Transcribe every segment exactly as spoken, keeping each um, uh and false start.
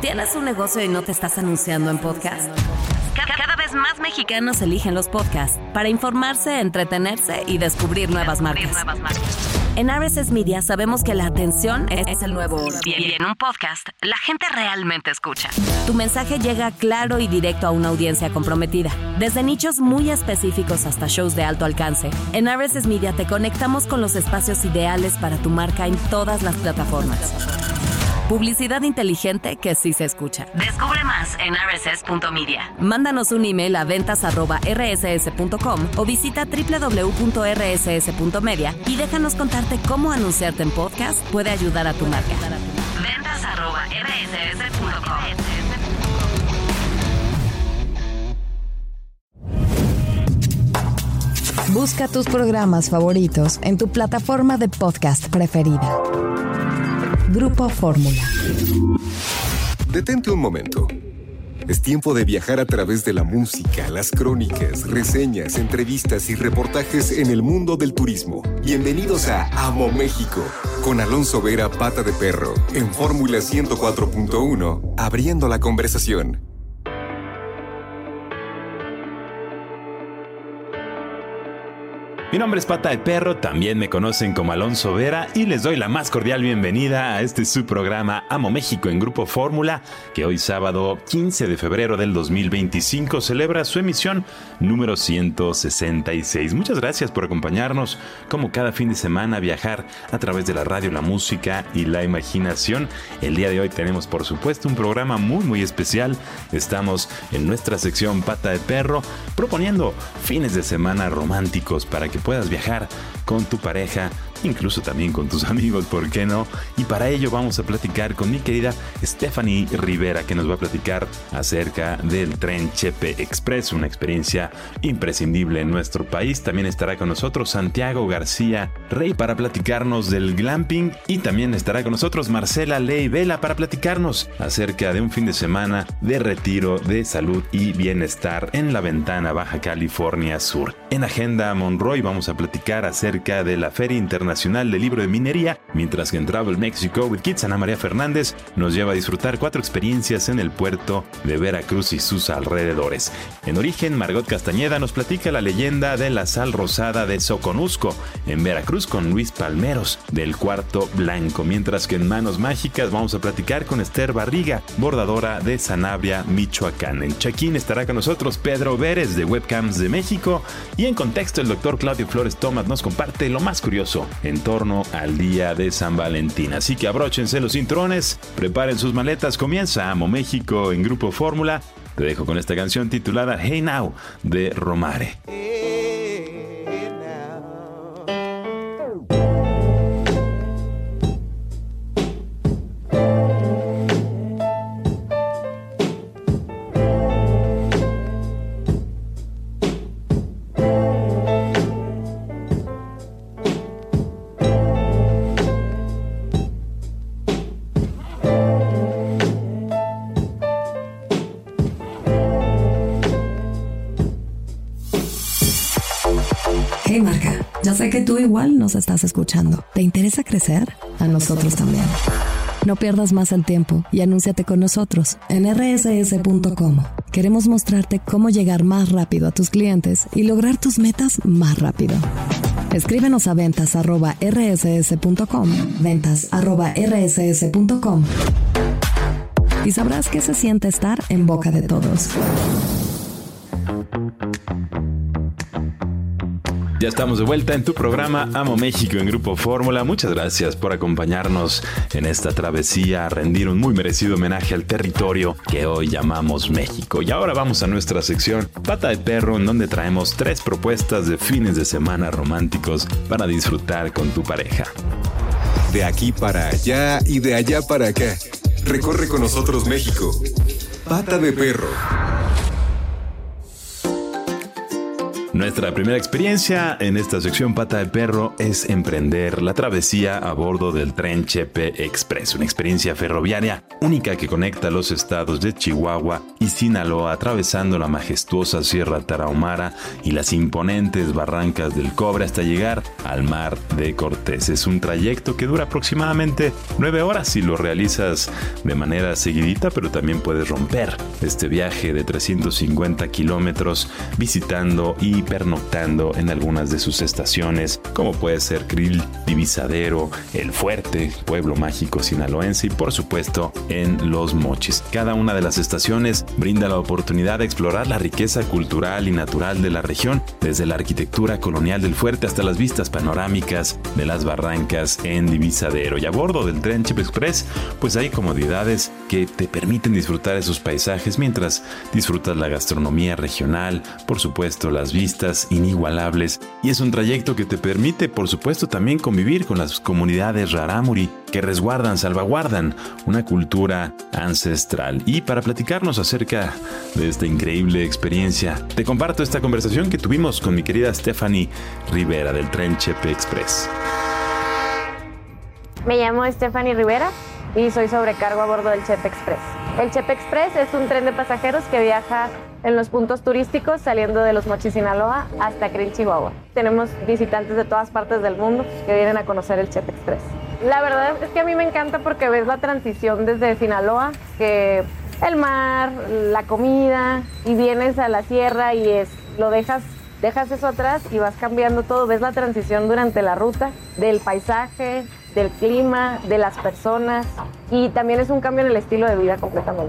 ¿Tienes un negocio y no te estás anunciando en podcast? Cada vez más mexicanos eligen los podcasts para informarse, entretenerse y descubrir nuevas marcas. En R S S Media sabemos que la atención es el nuevo oro. Y en un podcast, la gente realmente escucha. Tu mensaje llega claro y directo a una audiencia comprometida. Desde nichos muy específicos hasta shows de alto alcance, en R S S Media te conectamos con los espacios ideales para tu marca en todas las plataformas. Publicidad inteligente que sí se escucha. Descubre más en r s s punto media. Mándanos un email a ventas arroba r s s punto com o visita doble u doble u doble u punto r s s punto media y déjanos contarte cómo anunciarte en podcast puede ayudar a tu marca. ventas arroba r s s punto com. Busca tus programas favoritos en tu plataforma de podcast preferida. Grupo Fórmula. Detente un momento. Es tiempo de viajar a través de la música, las crónicas, reseñas, entrevistas y reportajes en el mundo del turismo. Bienvenidos a Amo México, con Alonso Vera Pata de Perro, en Fórmula ciento cuatro punto uno, abriendo la conversación. Mi nombre es Pata de Perro, también me conocen como Alonso Vera y les doy la más cordial bienvenida a este su programa Amo México en Grupo Fórmula, que hoy sábado quince de febrero del dos mil veinticinco celebra su emisión número ciento sesenta y seis. Muchas gracias por acompañarnos como cada fin de semana a viajar a través de la radio, la música y la imaginación. El día de hoy tenemos por supuesto un programa muy muy especial. Estamos en nuestra sección Pata de Perro proponiendo fines de semana románticos para que puedas viajar con tu pareja, incluso también con tus amigos, ¿por qué no? Y para ello vamos a platicar con mi querida Stephanie Rivera, que nos va a platicar acerca del tren Chepe Express, una experiencia imprescindible en nuestro país. También estará con nosotros Santiago García Rey para platicarnos del glamping y también estará con nosotros Marcela Ley Vela para platicarnos acerca de un fin de semana de retiro, de salud y bienestar en La Ventana, Baja California Sur. En Agenda Monroy vamos a platicar acerca de la Feria Internacional del Libro de Minería, mientras que en Travel Mexico with Kids, Ana María Fernández nos lleva a disfrutar cuatro experiencias en el puerto de Veracruz y sus alrededores. En Origen, Margot Castañeda nos platica la leyenda de la sal rosada de Soconusco en Veracruz con Luis Palmeros del Cuarto Blanco, mientras que en Manos Mágicas vamos a platicar con Esther Barriga, bordadora de Sanabria, Michoacán. En Check-in estará con nosotros Pedro Vérez de Webcams de México y en Contexto el doctor Claudio Flores Tomás nos comparte lo más curioso en torno al día de San Valentín. Así que abróchense los cinturones, preparen sus maletas, comienza Amo México en Grupo Fórmula. Te dejo con esta canción titulada Hey Now de Romare. Hey marca, ya sé que tú igual nos estás escuchando. ¿Te interesa crecer? A nosotros también. No pierdas más el tiempo y anúnciate con nosotros en r s s punto com. Queremos mostrarte cómo llegar más rápido a tus clientes y lograr tus metas más rápido. Escríbenos a ventas arroba r s s punto com, ventas arroba r s s punto com y sabrás qué se siente estar en boca de todos. Ya estamos de vuelta en tu programa Amo México en Grupo Fórmula. Muchas gracias por acompañarnos en esta travesía a rendir un muy merecido homenaje al territorio que hoy llamamos México. Y ahora vamos a nuestra sección Pata de Perro, en donde traemos tres propuestas de fines de semana románticos para disfrutar con tu pareja. De aquí para allá y de allá para acá. Recorre con nosotros México. Pata de Perro. Nuestra primera experiencia en esta sección Pata de Perro es emprender la travesía a bordo del tren Chepe Express, una experiencia ferroviaria única que conecta los estados de Chihuahua y Sinaloa, atravesando la majestuosa Sierra Tarahumara y las imponentes barrancas del Cobre hasta llegar al Mar de Cortés. Es un trayecto que dura aproximadamente nueve horas si lo realizas de manera seguidita, pero también puedes romper este viaje de trescientos cincuenta kilómetros visitando y pernoctando en algunas de sus estaciones, como puede ser Krill, Divisadero, El Fuerte, Pueblo Mágico sinaloense y por supuesto en Los Mochis. Cada una de las estaciones brinda la oportunidad de explorar la riqueza cultural y natural de la región, desde la arquitectura colonial del Fuerte hasta las vistas panorámicas de las barrancas en Divisadero. Y a bordo del tren Chepe Express, pues hay comodidades que te permiten disfrutar esos paisajes mientras disfrutas la gastronomía regional, por supuesto las vistas inigualables, y es un trayecto que te permite por supuesto también convivir con las comunidades rarámuri que resguardan, salvaguardan una cultura ancestral. Y para platicarnos acerca de esta increíble experiencia, te comparto esta conversación que tuvimos con mi querida Stephanie Rivera del tren Chepe Express. Me llamo Stephanie Rivera y soy sobrecargo a bordo del Chepe Express. El Chepe Express es un tren de pasajeros que viaja en los puntos turísticos saliendo de Los Mochis, Sinaloa hasta Krill, Chihuahua. Tenemos visitantes de todas partes del mundo que vienen a conocer el Chepe Express. La verdad es que a mí me encanta porque ves la transición desde Sinaloa, que el mar, la comida, y vienes a la sierra y es, lo dejas, dejas eso atrás y vas cambiando todo. Ves la transición durante la ruta del paisaje, del clima, de las personas, y también es un cambio en el estilo de vida completamente.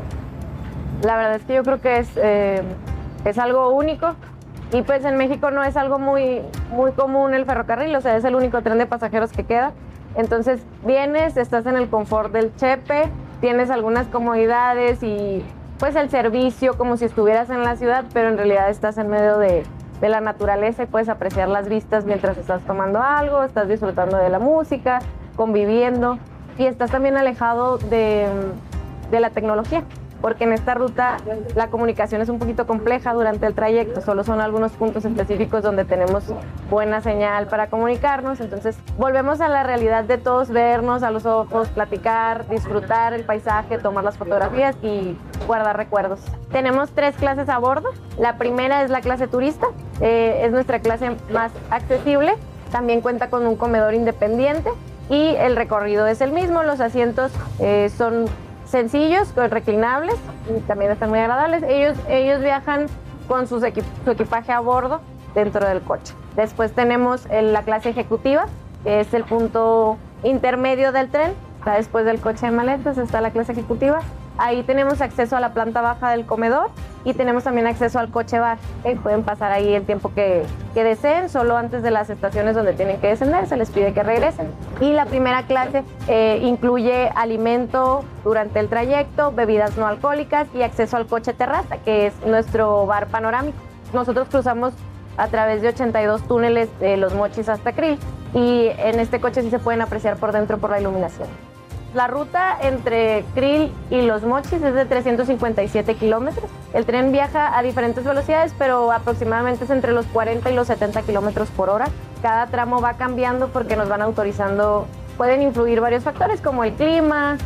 La verdad es que yo creo que es, eh, es algo único, y pues en México no es algo muy, muy común el ferrocarril, o sea, es el único tren de pasajeros que queda. Entonces vienes, estás en el confort del Chepe, tienes algunas comodidades y pues el servicio como si estuvieras en la ciudad, pero en realidad estás en medio de, de la naturaleza y puedes apreciar las vistas mientras estás tomando algo, estás disfrutando de la música, conviviendo, y estás también alejado de, de la tecnología, porque en esta ruta la comunicación es un poquito compleja durante el trayecto, solo son algunos puntos específicos donde tenemos buena señal para comunicarnos. Entonces volvemos a la realidad de todos vernos a los ojos, platicar, disfrutar el paisaje, tomar las fotografías y guardar recuerdos. Tenemos tres clases a bordo. La primera es la clase turista, eh, es nuestra clase más accesible, también cuenta con un comedor independiente y el recorrido es el mismo. Los asientos eh, son sencillos, reclinables, y también están muy agradables. Ellos, ellos viajan con sus equip- su equipaje a bordo dentro del coche. Después tenemos el, la clase ejecutiva, que es el punto intermedio del tren. Está después del coche de maletas, está la clase ejecutiva. Ahí tenemos acceso a la planta baja del comedor y tenemos también acceso al coche bar. ¿Okay? Pueden pasar ahí el tiempo que, que deseen, solo antes de las estaciones donde tienen que descender se les pide que regresen. Y la primera clase eh, incluye alimento durante el trayecto, bebidas no alcohólicas y acceso al coche terraza, que es nuestro bar panorámico. Nosotros cruzamos a través de ochenta y dos túneles de Los Mochis hasta Krill, y en este coche sí se pueden apreciar por dentro por la iluminación. La ruta entre Krill y Los Mochis es de trescientos cincuenta y siete kilómetros. El tren viaja a diferentes velocidades, pero aproximadamente es entre los cuarenta y los setenta kilómetros por hora. Cada tramo va cambiando porque nos van autorizando, pueden influir varios factores como el clima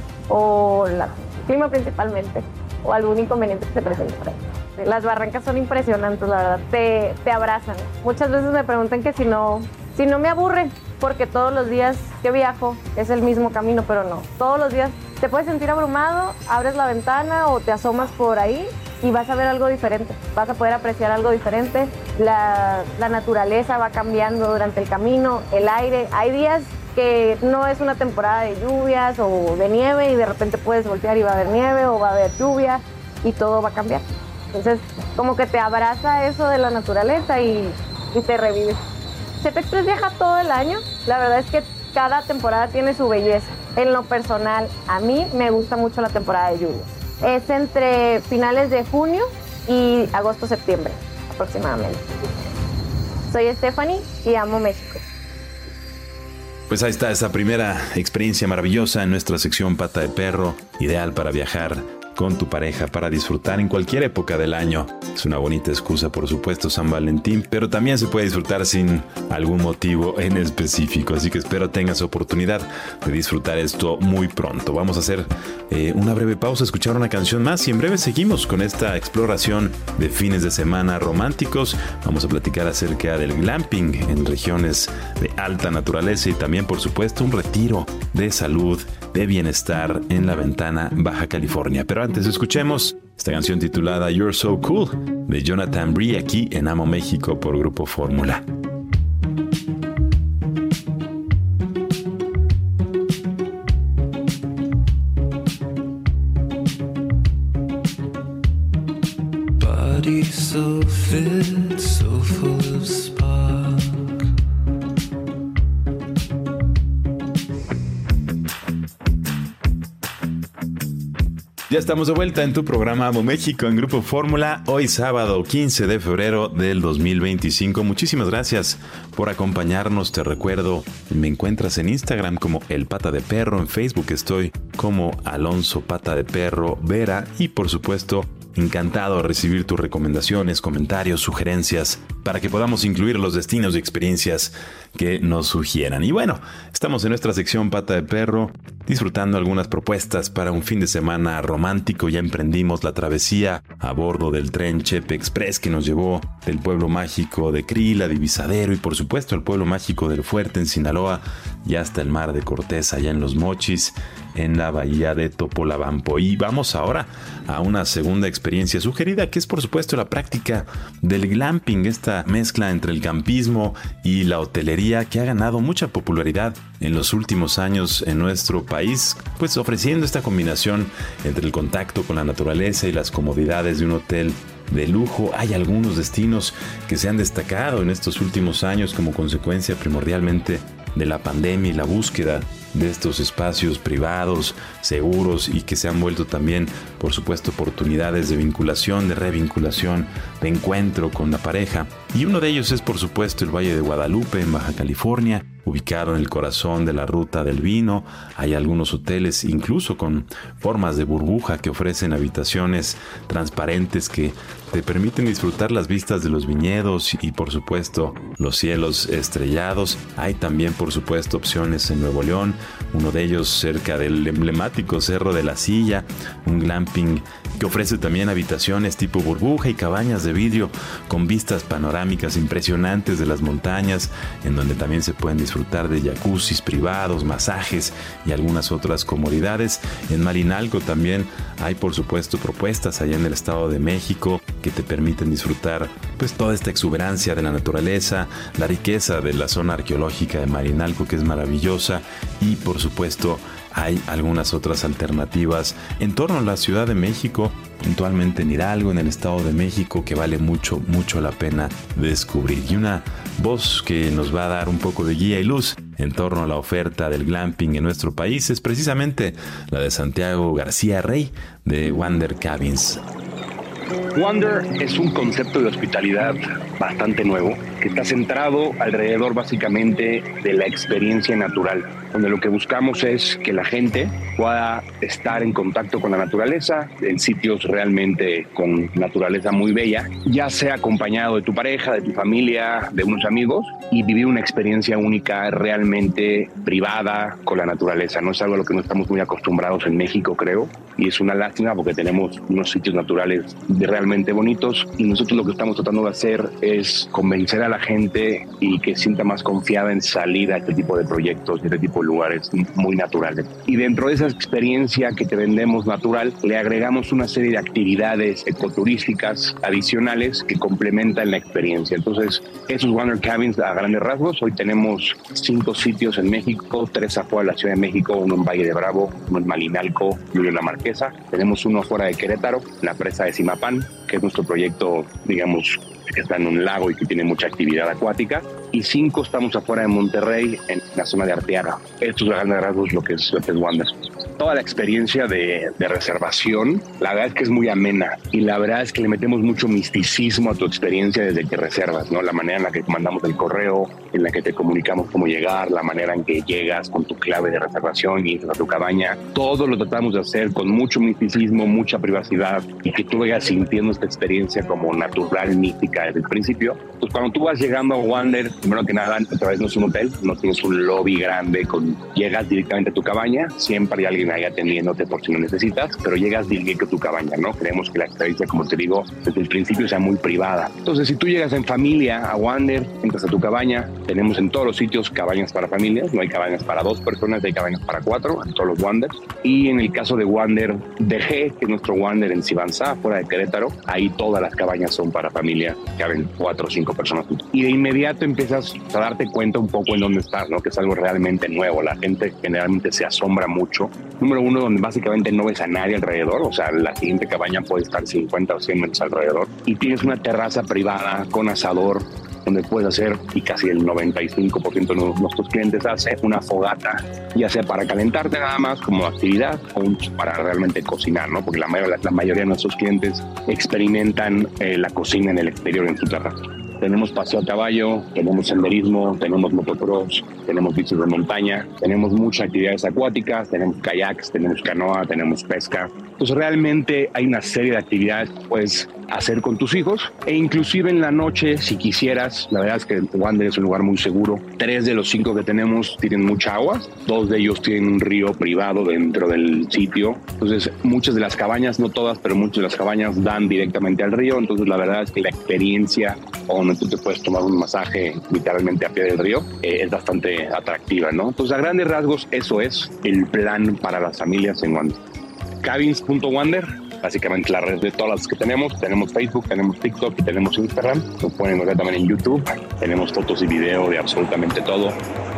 o la, el clima principalmente, o algún inconveniente que se presente por ahí. Las barrancas son impresionantes, la verdad, te, te abrazan. Muchas veces me preguntan que si no, si no me aburren, porque todos los días que viajo es el mismo camino, pero no. Todos los días te puedes sentir abrumado, abres la ventana o te asomas por ahí y vas a ver algo diferente. Vas a poder apreciar algo diferente. La, la naturaleza va cambiando durante el camino, el aire. Hay días que no es una temporada de lluvias o de nieve y de repente puedes voltear y va a haber nieve o va a haber lluvia y todo va a cambiar. Entonces, como que te abraza eso de la naturaleza y, y te revives. Chepe Express viaja todo el año. La verdad es que cada temporada tiene su belleza. En lo personal, a mí me gusta mucho la temporada de lluvias. Es entre finales de junio y agosto-septiembre, aproximadamente. Soy Stephanie y amo México. Pues ahí está esa primera experiencia maravillosa en nuestra sección Pata de Perro, ideal para viajar con tu pareja para disfrutar en cualquier época del año. Es una bonita excusa, por supuesto, San Valentín, pero también se puede disfrutar sin algún motivo en específico, así que espero tengas oportunidad de disfrutar esto muy pronto. Vamos a hacer eh, una breve pausa, escuchar una canción más y en breve seguimos con esta exploración de fines de semana románticos. Vamos a platicar acerca del glamping en regiones de alta naturaleza y también, por supuesto, un retiro de salud, de bienestar en la Ventana Baja California. Pero antes escuchemos esta canción titulada You're So Cool de Jonathan Bree aquí en Amo México por Grupo Fórmula. Body so fit, so full of spark. Ya estamos de vuelta en tu programa Amo México en Grupo Fórmula, hoy sábado quince de febrero del dos mil veinticinco. Muchísimas gracias por acompañarnos. Te recuerdo, me encuentras en Instagram como El Pata de Perro, en Facebook estoy como Alonso Pata de Perro Vera y por supuesto encantado de recibir tus recomendaciones, comentarios, sugerencias para que podamos incluir los destinos y experiencias que nos sugieran. Y bueno, estamos en nuestra sección Pata de Perro disfrutando algunas propuestas para un fin de semana romántico. Ya emprendimos la travesía a bordo del tren Chepe Express que nos llevó del pueblo mágico de Crila, Divisadero y por supuesto el pueblo mágico del Fuerte en Sinaloa y hasta el mar de Cortés allá en Los Mochis, en la bahía de Topolobampo. Y vamos ahora a una segunda experiencia sugerida que es por supuesto la práctica del glamping, esta mezcla entre el campismo y la hotelería que ha ganado mucha popularidad en los últimos años en nuestro país, pues ofreciendo esta combinación entre el contacto con la naturaleza y las comodidades de un hotel de lujo. Hay algunos destinos que se han destacado en estos últimos años como consecuencia primordialmente de la pandemia y la búsqueda de estos espacios privados, seguros y que se han vuelto también, por supuesto, oportunidades de vinculación, de revinculación, de encuentro con la pareja. Y uno de ellos es, por supuesto, el Valle de Guadalupe en Baja California, ubicado en el corazón de la Ruta del Vino. Hay algunos hoteles incluso con formas de burbuja que ofrecen habitaciones transparentes que te permiten disfrutar las vistas de los viñedos y por supuesto los cielos estrellados. Hay también por supuesto opciones en Nuevo León, uno de ellos cerca del emblemático Cerro de la Silla, un glamping que ofrece también habitaciones tipo burbuja y cabañas de vidrio con vistas panorámicas impresionantes de las montañas, en donde también se pueden disfrutar de jacuzzis privados, masajes y algunas otras comodidades. En Malinalco también hay por supuesto propuestas allá en el Estado de México que te permiten disfrutar pues toda esta exuberancia de la naturaleza, la riqueza de la zona arqueológica de Malinalco que es maravillosa y por supuesto hay algunas otras alternativas en torno a la Ciudad de México, puntualmente en Hidalgo, en el Estado de México, que vale mucho, mucho la pena descubrir. Y una voz que nos va a dar un poco de guía y luz en torno a la oferta del glamping en nuestro país es precisamente la de Santiago García Rey de Wander Cabins. Wander es un concepto de hospitalidad bastante nuevo que está centrado alrededor básicamente de la experiencia natural, donde lo que buscamos es que la gente pueda estar en contacto con la naturaleza, en sitios realmente con naturaleza muy bella, ya sea acompañado de tu pareja, de tu familia, de unos amigos, y vivir una experiencia única realmente privada con la naturaleza. No es algo a lo que no estamos muy acostumbrados en México, creo, y es una lástima porque tenemos unos sitios naturales realmente bonitos y nosotros lo que estamos tratando de hacer es convencer a la gente y que sienta más confiada en salir a este tipo de proyectos, este tipo de lugares muy naturales. Y dentro de esa experiencia que te vendemos natural, le agregamos una serie de actividades ecoturísticas adicionales que complementan la experiencia. Entonces, esos Wander Cabins a grandes rasgos, hoy tenemos cinco sitios en México, tres afuera de la Ciudad de México, uno en Valle de Bravo, uno en Malinalco, uno en La Marquesa. Tenemos uno afuera de Querétaro, la presa de Zimapán, que es nuestro proyecto, digamos, que está en un lago y que tiene mucha actividad acuática. Y cinco estamos afuera de Monterrey, en la zona de Arteaga. Esto es a grandes rasgos lo que es, lo que es Wander. toda la experiencia de, de reservación, la verdad es que es muy amena y la verdad es que le metemos mucho misticismo a tu experiencia desde que reservas, ¿no? La manera en la que te mandamos el correo, en la que te comunicamos cómo llegar, la manera en que llegas con tu clave de reservación y entras a tu cabaña, todo lo tratamos de hacer con mucho misticismo, mucha privacidad y que tú vayas sintiendo esta experiencia como natural, mística desde el principio. Pues cuando tú vas llegando a Wander, primero que nada, otra vez no es un hotel, no tienes un lobby grande, con, llegas directamente a tu cabaña, siempre hay alguien ahí atendiéndote por si lo necesitas, pero llegas directo a tu cabaña, ¿no? Queremos que la experiencia, como te digo, desde el principio sea muy privada. Entonces, si tú llegas en familia a Wander, entras a tu cabaña, tenemos en todos los sitios cabañas para familias, no hay cabañas para dos personas, hay cabañas para cuatro, en todos los Wanders. Y en el caso de Wander D G, que es nuestro Wander en Sibanzá, fuera de Querétaro, ahí todas las cabañas son para familia, caben cuatro o cinco personas. Y de inmediato empiezas a darte cuenta un poco en dónde estás, ¿no? Que es algo realmente nuevo. La gente generalmente se asombra mucho. Número uno, donde básicamente no ves a nadie alrededor, o sea, la siguiente cabaña puede estar cincuenta o cien metros alrededor. Y tienes una terraza privada con asador, donde puedes hacer, y casi el noventa y cinco por ciento de nuestros clientes hace una fogata, ya sea para calentarte nada más como actividad o para realmente cocinar, ¿no? Porque la, la mayoría de nuestros clientes experimentan eh, la cocina en el exterior, en su terraza. Tenemos paseo a caballo, tenemos senderismo, tenemos motocross, tenemos bicis de montaña, tenemos muchas actividades acuáticas, tenemos kayaks, tenemos canoa, tenemos pesca. Entonces realmente hay una serie de actividades que puedes hacer con tus hijos e inclusive en la noche, si quisieras. La verdad es que Wander es un lugar muy seguro. Tres de los cinco que tenemos tienen mucha agua, dos de ellos tienen un río privado dentro del sitio. Entonces muchas de las cabañas, no todas, pero muchas de las cabañas dan directamente al río. Entonces la verdad es que la experiencia donde tú te puedes tomar un masaje literalmente a pie del río eh, es bastante atractiva, ¿no? Entonces a grandes rasgos eso es el plan para las familias en Wander. Cabins punto wander, básicamente la red de todas las que tenemos. Tenemos Facebook, tenemos TikTok y tenemos Instagram. Lo pueden encontrar también en YouTube. Tenemos fotos y video de absolutamente todo.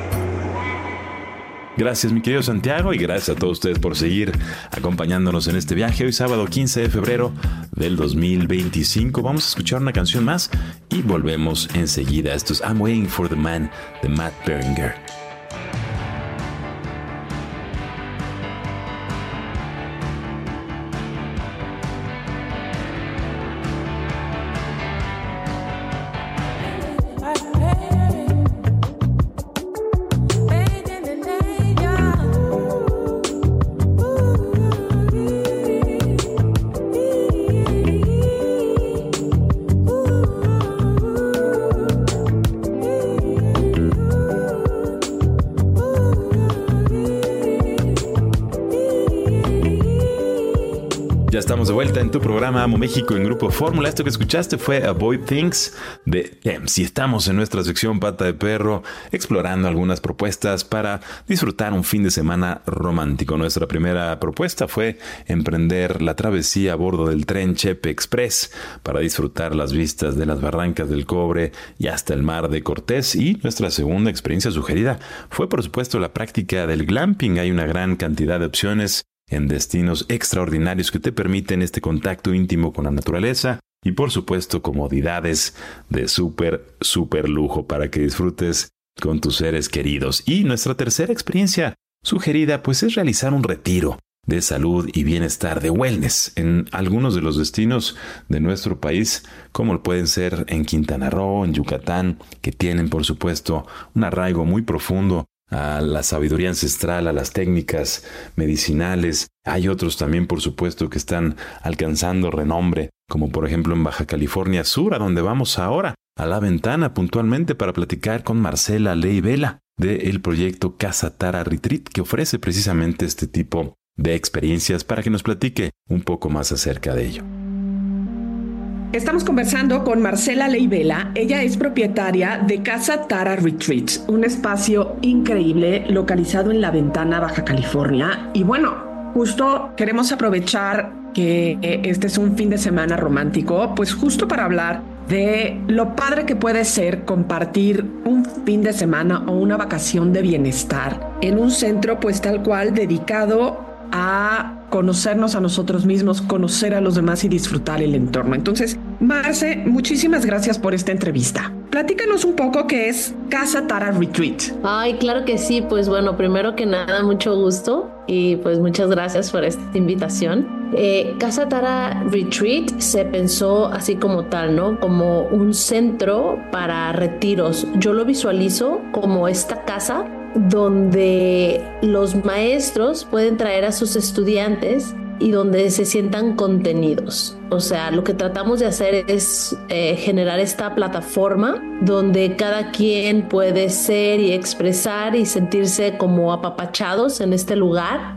Gracias, mi querido Santiago, y gracias a todos ustedes por seguir acompañándonos en este viaje. Hoy sábado quince de febrero del dos mil veinticinco. Vamos a escuchar una canción más y volvemos enseguida. Esto es I'm Waiting for the Man de Matt Berninger. Estamos de vuelta en tu programa Amo México en Grupo Fórmula. Esto que escuchaste fue Avoid Things de Tems. Y estamos en nuestra sección Pata de Perro explorando algunas propuestas para disfrutar un fin de semana romántico. Nuestra primera propuesta fue emprender la travesía a bordo del tren Chepe Express para disfrutar las vistas de las barrancas del Cobre y hasta el mar de Cortés. Y nuestra segunda experiencia sugerida fue, por supuesto, la práctica del glamping. Hay una gran cantidad de opciones en destinos extraordinarios que te permiten este contacto íntimo con la naturaleza y, por supuesto, comodidades de súper, súper lujo para que disfrutes con tus seres queridos. Y nuestra tercera experiencia sugerida pues es realizar un retiro de salud y bienestar, de wellness, en algunos de los destinos de nuestro país, como lo pueden ser en Quintana Roo, en Yucatán, que tienen, por supuesto, un arraigo muy profundo a la sabiduría ancestral, a las técnicas medicinales. Hay otros también, por supuesto, que están alcanzando renombre, como por ejemplo en Baja California Sur, a donde vamos ahora, a La Ventana, puntualmente para platicar con Marcela Ley Vela del proyecto Casa Tara Retreat, que ofrece precisamente este tipo de experiencias, para que nos platique un poco más acerca de ello. Estamos conversando con Marcela Ley Vela. Ella es propietaria de Casa Tara Retreats, un espacio increíble localizado en La Ventana, Baja California. Y bueno, justo queremos aprovechar que este es un fin de semana romántico, pues justo para hablar de lo padre que puede ser compartir un fin de semana o una vacación de bienestar en un centro pues tal cual dedicado a conocernos a nosotros mismos, conocer a los demás y disfrutar el entorno. Entonces, Marce, muchísimas gracias por esta entrevista. Platícanos un poco qué es Casa Tara Retreat. Ay, claro que sí. Pues bueno, primero que nada, mucho gusto y pues muchas gracias por esta invitación. Eh, Casa Tara Retreat se pensó así como tal, ¿no? Como un centro para retiros. Yo lo visualizo como esta casa donde los maestros pueden traer a sus estudiantes y donde se sientan contenidos. O sea, lo que tratamos de hacer es eh, generar esta plataforma donde cada quien puede ser y expresar y sentirse como apapachados en este lugar,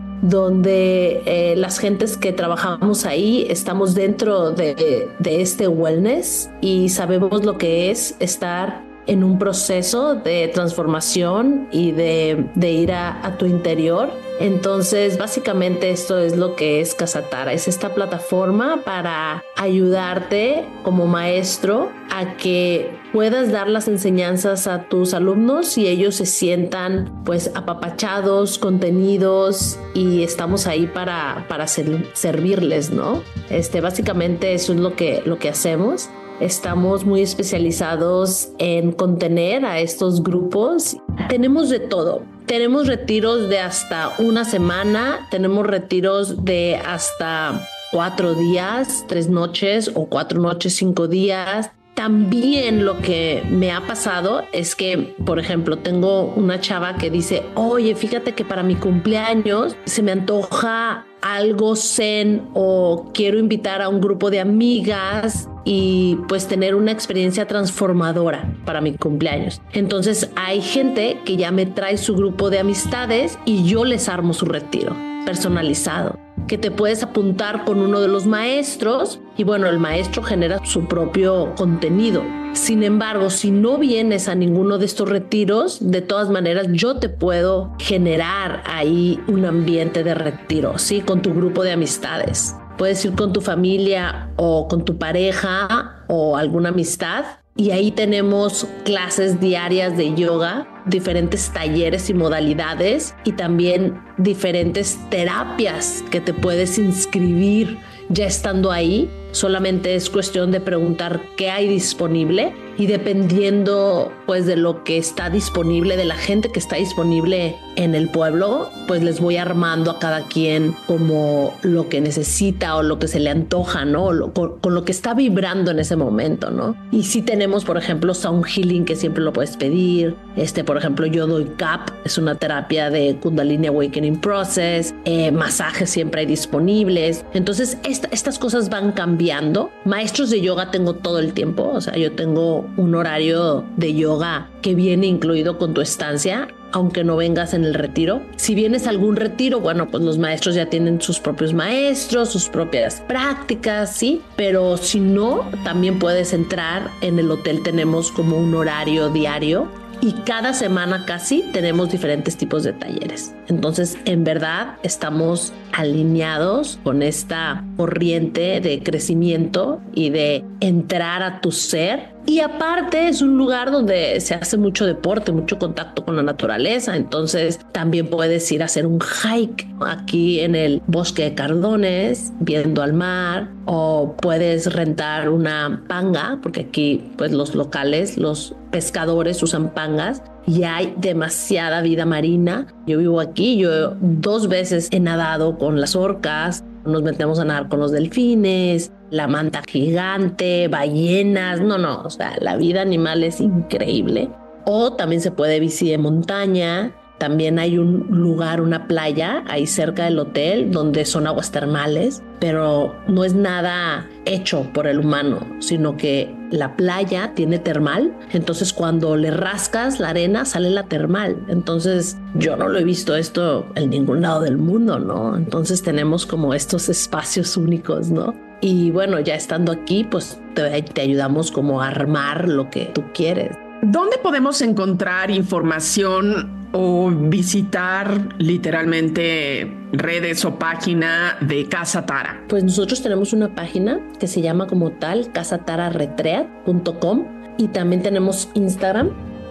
donde eh, las gentes que trabajamos ahí estamos dentro de, de este wellness y sabemos lo que es estar en un proceso de transformación y de, de ir a, a tu interior. Entonces, básicamente esto es lo que es Casa Tara. Es esta plataforma para ayudarte como maestro a que puedas dar las enseñanzas a tus alumnos y ellos se sientan pues apapachados, contenidos, y estamos ahí para, para ser, servirles, ¿no? Este, básicamente eso es lo que, lo que hacemos. Estamos muy especializados en contener a estos grupos. Tenemos de todo. Tenemos retiros de hasta una semana, tenemos retiros de hasta cuatro días, tres noches o cuatro noches, cinco días. También lo que me ha pasado es que, por ejemplo, tengo una chava que dice, oye, fíjate que para mi cumpleaños se me antoja algo zen o quiero invitar a un grupo de amigas y pues tener una experiencia transformadora para mi cumpleaños. Entonces hay gente que ya me trae su grupo de amistades y yo les armo su retiro personalizado, que te puedes apuntar con uno de los maestros y bueno, el maestro genera su propio contenido. Sin embargo, si no vienes a ninguno de estos retiros, de todas maneras yo te puedo generar ahí un ambiente de retiro, ¿sí? Con tu grupo de amistades. Puedes ir con tu familia o con tu pareja o alguna amistad. Y ahí tenemos clases diarias de yoga, diferentes talleres y modalidades y también diferentes terapias que te puedes inscribir ya estando ahí. Solamente es cuestión de preguntar qué hay disponible y dependiendo pues de lo que está disponible, de la gente que está disponible en el pueblo, pues les voy armando a cada quien como lo que necesita o lo que se le antoja, ¿no? O lo, con, con lo que está vibrando en ese momento, ¿no? Y sí tenemos, por ejemplo, Sound Healing, que siempre lo puedes pedir. Este, por ejemplo, yo doy C A P, es una terapia de Kundalini Awakening Process. Eh, masajes siempre hay disponibles. Entonces, esta, estas cosas van cambiando. Maestros de yoga tengo todo el tiempo. O sea, yo tengo un horario de yoga que viene incluido con tu estancia, aunque no vengas en el retiro. Si vienes a algún retiro, bueno, pues los maestros ya tienen sus propios maestros, sus propias prácticas, ¿sí? Pero si no, también puedes entrar. En el hotel tenemos como un horario diario y cada semana casi tenemos diferentes tipos de talleres. Entonces, en verdad, estamos alineados con esta corriente de crecimiento y de entrar a tu ser. Y aparte es un lugar donde se hace mucho deporte, mucho contacto con la naturaleza. Entonces también puedes ir a hacer un hike aquí en el bosque de Cardones, viendo al mar, o puedes rentar una panga, porque aquí pues los locales, los pescadores usan pangas y hay demasiada vida marina. Yo vivo aquí, yo dos veces he nadado con las orcas, nos metemos a nadar con los delfines, la manta gigante, ballenas, no, no, o sea, la vida animal es increíble. O también se puede bici de montaña. También hay un lugar, una playa ahí cerca del hotel donde son aguas termales, pero no es nada hecho por el humano, sino que la playa tiene termal. Entonces cuando le rascas la arena sale la termal. Entonces yo no lo he visto esto en ningún lado del mundo, ¿no? Entonces tenemos como estos espacios únicos, ¿no? Y bueno, ya estando aquí, pues te, te ayudamos como a armar lo que tú quieres. ¿Dónde podemos encontrar información o visitar literalmente redes o página de Casa Tara? Pues nosotros tenemos una página que se llama como tal casa tara retreat punto com y también tenemos Instagram,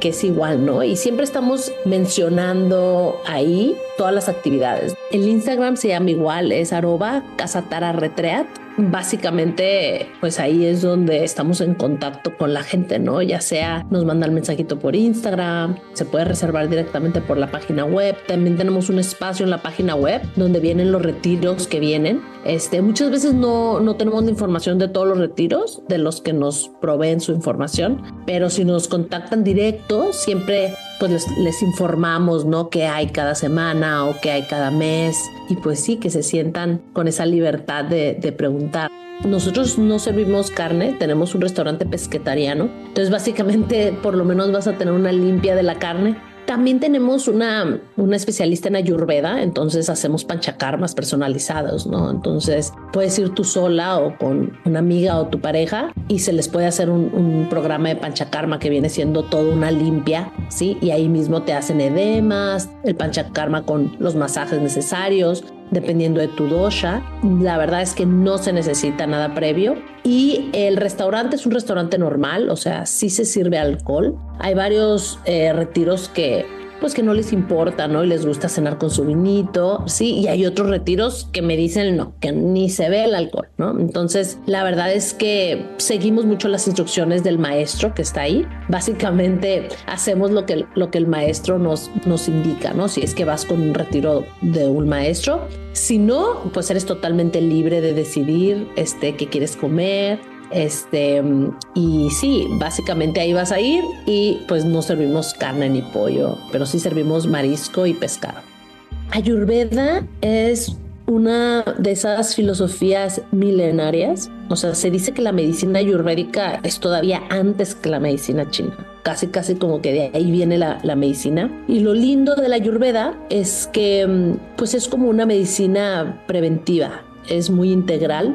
que es igual, ¿no? Y siempre estamos mencionando ahí todas las actividades. El Instagram se llama igual, es arroba Casa Tara Retreat. Básicamente, pues ahí es donde estamos en contacto con la gente, ¿no? Ya sea nos mandan el mensajito por Instagram, se puede reservar directamente por la página web. También tenemos un espacio en la página web donde vienen los retiros que vienen. Este, muchas veces no, no tenemos la información de todos los retiros, de los que nos proveen su información, pero si nos contactan directo, siempre pues les, les informamos, ¿no? Qué hay cada semana o qué hay cada mes, y pues sí, que se sientan con esa libertad de, de preguntar. Nosotros no servimos carne, tenemos un restaurante pesquetariano, entonces básicamente por lo menos vas a tener una limpia de la carne. También tenemos una, una especialista en Ayurveda, entonces hacemos panchakarmas personalizados, ¿no? Entonces puedes ir tú sola o con una amiga o tu pareja y se les puede hacer un, un programa de panchakarma que viene siendo toda una limpia, ¿sí? Y ahí mismo te hacen edemas, el panchakarma con los masajes necesarios, dependiendo de tu dosha. La verdad es que no se necesita nada previo. Y el restaurante es un restaurante normal, o sea, sí se sirve alcohol. Hay varios eh, retiros que pues que no les importa, ¿no? Y les gusta cenar con su vinito, ¿sí? Y hay otros retiros que me dicen no, que ni se ve el alcohol, ¿no? Entonces, la verdad es que seguimos mucho las instrucciones del maestro que está ahí. Básicamente, hacemos lo que, lo que el maestro nos, nos indica, ¿no? Si es que vas con un retiro de un maestro. Si no, pues eres totalmente libre de decidir este, qué quieres comer. Este, y sí, básicamente ahí vas a ir y pues no servimos carne ni pollo, pero sí servimos marisco y pescado. Ayurveda es una de esas filosofías milenarias. O sea, se dice que la medicina ayurvédica es todavía antes que la medicina china. Casi, casi como que de ahí viene la, la medicina. Y lo lindo de la Ayurveda es que pues es como una medicina preventiva. Es muy integral.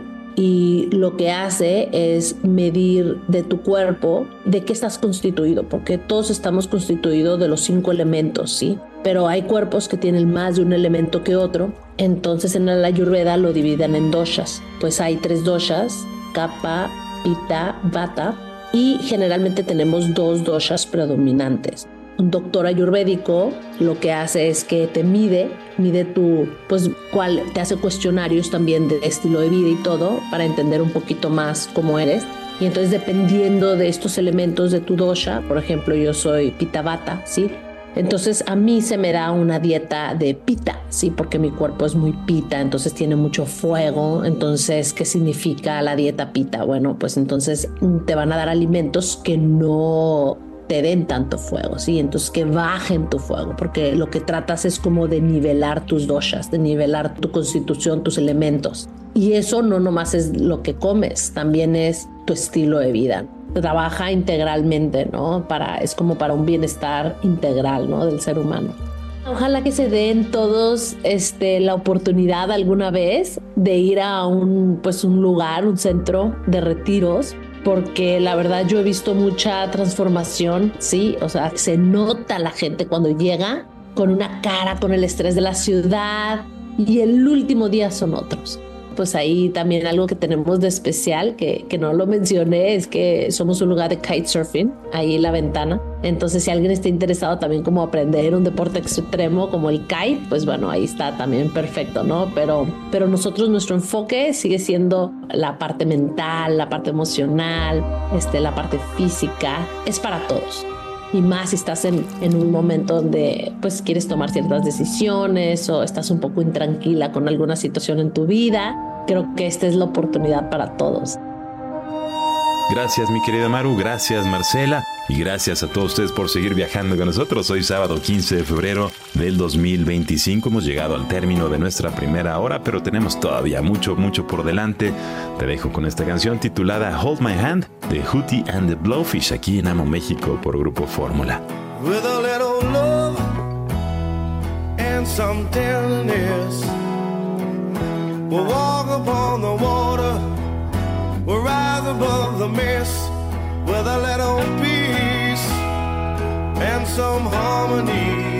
Y lo que hace es medir de tu cuerpo de qué estás constituido, porque todos estamos constituidos de los cinco elementos, ¿sí? Pero hay cuerpos que tienen más de un elemento que otro. Entonces en la Ayurveda lo dividen en doshas. Pues hay tres doshas, Kapha, Pitta, Vata, y generalmente tenemos dos doshas predominantes. Un doctor ayurvédico lo que hace es que te mide, mide tu, pues, cuál, te hace cuestionarios también de estilo de vida y todo, para entender un poquito más cómo eres. Y entonces, dependiendo de estos elementos de tu dosha, por ejemplo, yo soy Pitta Vata, ¿sí? Entonces, a mí se me da una dieta de Pitta, ¿sí? Porque mi cuerpo es muy Pitta, entonces tiene mucho fuego. Entonces, ¿qué significa la dieta Pitta? Bueno, pues entonces te van a dar alimentos que no te den tanto fuego, ¿sí? Entonces que bajen tu fuego, porque lo que tratas es como de nivelar tus doshas, de nivelar tu constitución, tus elementos. Y eso no nomás es lo que comes, también es tu estilo de vida. Trabaja integralmente, ¿no? Para, es como para un bienestar integral, ¿no? Del ser humano. Ojalá que se den todos este, la oportunidad alguna vez de ir a un, pues, un lugar, un centro de retiros, porque la verdad yo he visto mucha transformación, sí, o sea, se nota la gente cuando llega con una cara, con el estrés de la ciudad, y el último día son otros. Pues ahí también algo que tenemos de especial, que, que no lo mencioné, es que somos un lugar de kitesurfing, ahí en La Ventana. Entonces, si alguien está interesado también como aprender un deporte extremo como el kite, pues bueno, ahí está también perfecto, ¿no? Pero, pero nosotros, nuestro enfoque sigue siendo la parte mental, la parte emocional, este, la parte física, es para todos. Y más si estás en, en un momento donde pues quieres tomar ciertas decisiones o estás un poco intranquila con alguna situación en tu vida, creo que esta es la oportunidad para todos. Gracias, mi querida Maru, gracias, Marcela, y gracias a todos ustedes por seguir viajando con nosotros. Hoy sábado quince de febrero del dos mil veinticinco, hemos llegado al término de nuestra primera hora, pero tenemos todavía mucho, mucho por delante. Te dejo con esta canción titulada Hold My Hand de Hootie and the Blowfish, aquí en Amo México por Grupo Fórmula. With a little love and some tenderness, we'll walk upon the water, we'll rise above the mist, with a little peace and some harmony.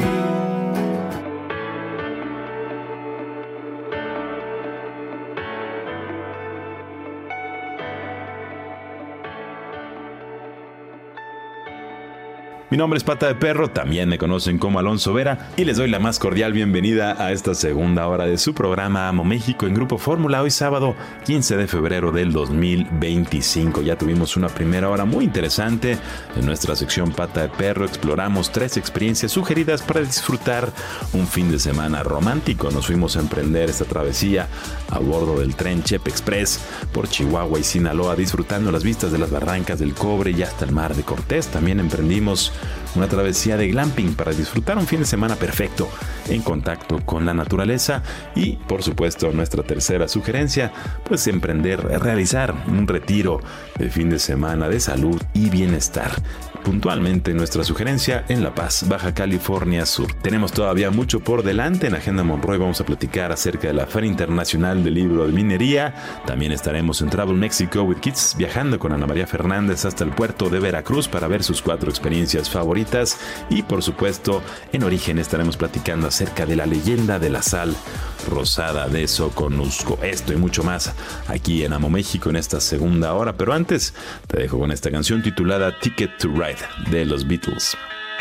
Mi nombre es Pata de Perro, también me conocen como Alonso Vera, y les doy la más cordial bienvenida a esta segunda hora de su programa Amo México en Grupo Fórmula, hoy sábado quince de febrero del dos mil veinticinco. Ya tuvimos una primera hora muy interesante. En nuestra sección Pata de Perro exploramos tres experiencias sugeridas para disfrutar un fin de semana romántico. Nos fuimos a emprender esta travesía a bordo del tren Chepe Express por Chihuahua y Sinaloa, disfrutando las vistas de las barrancas del Cobre y hasta el Mar de Cortés. También emprendimos una travesía de glamping para disfrutar un fin de semana perfecto en contacto con la naturaleza. Y por supuesto, nuestra tercera sugerencia, pues emprender, realizar un retiro de fin de semana de salud y bienestar. Puntualmente nuestra sugerencia en La Paz, Baja California Sur. Tenemos todavía mucho por delante. En Agenda Monroy vamos a platicar acerca de la Feria Internacional del Libro de Minería. También estaremos en Travel Mexico with Kids, viajando con Ana María Fernández hasta el puerto de Veracruz para ver sus cuatro experiencias favoritas. Y por supuesto, en Origen estaremos platicando acerca de la leyenda de la sal rosada de Soconusco. Esto y mucho más aquí en Amo México en esta segunda hora. Pero antes, te dejo con esta canción titulada Ticket to Ride de los Beatles.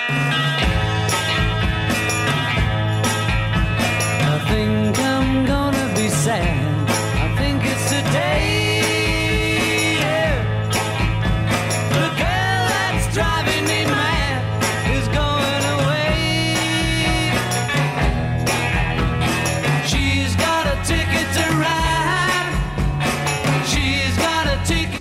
I think I'm gonna be sad. I think it's today. Yeah. The girl that's driving me mad is going away. She's got a ticket to ride. She's got a ticket.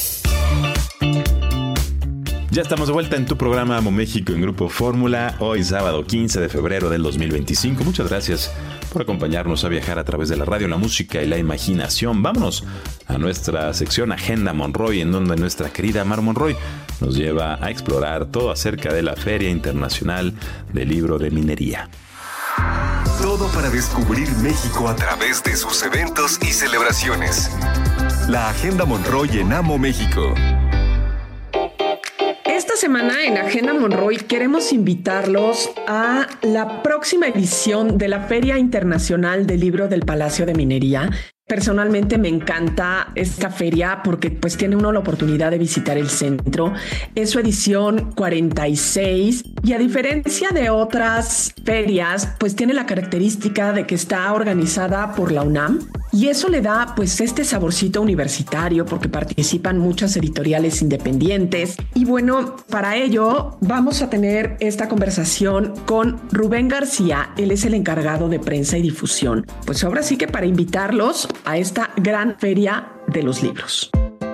Ya estamos de vuelta en tu programa Amo México en Grupo Fórmula, hoy sábado quince de febrero del dos mil veinticinco. Muchas gracias por acompañarnos a viajar a través de la radio, la música y la imaginación. Vámonos a nuestra sección Agenda Monroy, en donde nuestra querida Mar Monroy nos lleva a explorar todo acerca de la Feria Internacional del Libro de Minería. Todo para descubrir México a través de sus eventos y celebraciones. La Agenda Monroy en Amo México. Esta semana en Agenda Monroy queremos invitarlos a la próxima edición de la Feria Internacional del Libro del Palacio de Minería. Personalmente me encanta esta feria porque pues tiene uno la oportunidad de visitar el centro. Es su edición cuarenta y seis y a diferencia de otras ferias, pues tiene la característica de que está organizada por la UNAM y eso le da pues este saborcito universitario porque participan muchas editoriales independientes. Y bueno, para ello vamos a tener esta conversación con Rubén García. Él es el encargado de prensa y difusión. Pues ahora sí que para invitarlos a esta gran feria de los libros.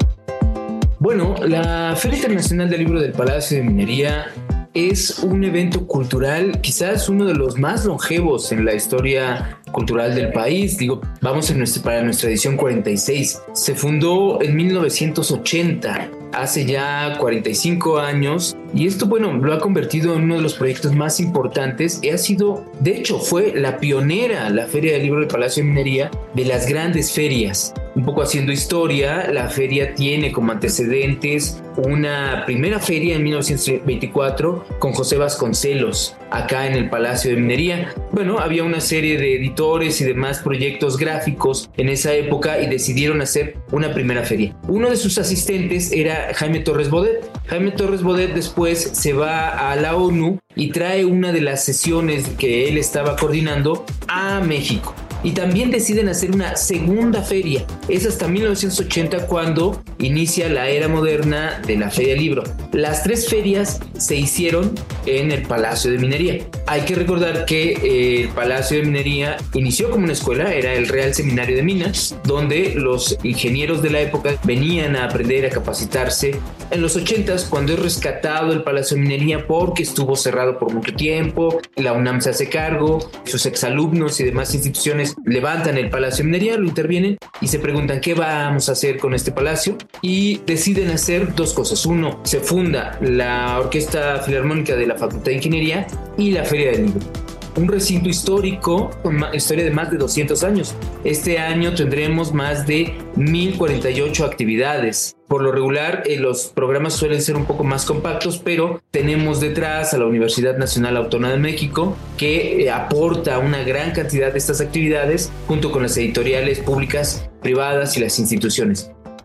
Bueno, la Feria Internacional del Libro del Palacio de Minería es un evento cultural, quizás uno de los más longevos en la historia cultural del país. Digo, vamos en nuestra, para nuestra edición cuarenta y seis. Se fundó en mil novecientos ochenta, hace ya cuarenta y cinco años, y esto, bueno, lo ha convertido en uno de los proyectos más importantes y ha sido, de hecho, fue la pionera, la Feria del Libro del Palacio de Minería, de las grandes ferias. Un poco haciendo historia, la feria tiene como antecedentes una primera feria en mil novecientos veinticuatro con José Vasconcelos, acá en el Palacio de Minería. Bueno, había una serie de editores y demás proyectos gráficos en esa época y decidieron hacer una primera feria. Uno de sus asistentes era Jaime Torres Bodet. Jaime Torres Bodet después se va a la ONU y trae una de las sesiones que él estaba coordinando a México. Y también deciden hacer una segunda feria. Es hasta mil novecientos ochenta cuando inicia la era moderna de la Feria del Libro. Las tres ferias se hicieron en el Palacio de Minería. Hay que recordar que eh, el Palacio de Minería inició como una escuela, era el Real Seminario de Minas, donde los ingenieros de la época venían a aprender, a capacitarse. En los ochentas, cuando es rescatado el Palacio de Minería porque estuvo cerrado por mucho tiempo, la UNAM se hace cargo, sus exalumnos y demás instituciones levantan el Palacio de Minería, lo intervienen y se preguntan qué vamos a hacer con este palacio y deciden hacer dos cosas. Uno, se funda la Orquesta Filarmónica de la Facultad de Ingeniería y la Feria del Libro. Un recinto histórico con historia de más de doscientos años. Este año tendremos más de mil cuarenta y ocho actividades. Por lo regular, eh, los programas suelen ser un poco más compactos, pero tenemos detrás a la Universidad Nacional Autónoma de México, que eh, aporta una gran cantidad de estas actividades, junto con las editoriales públicas, privadas y las instituciones.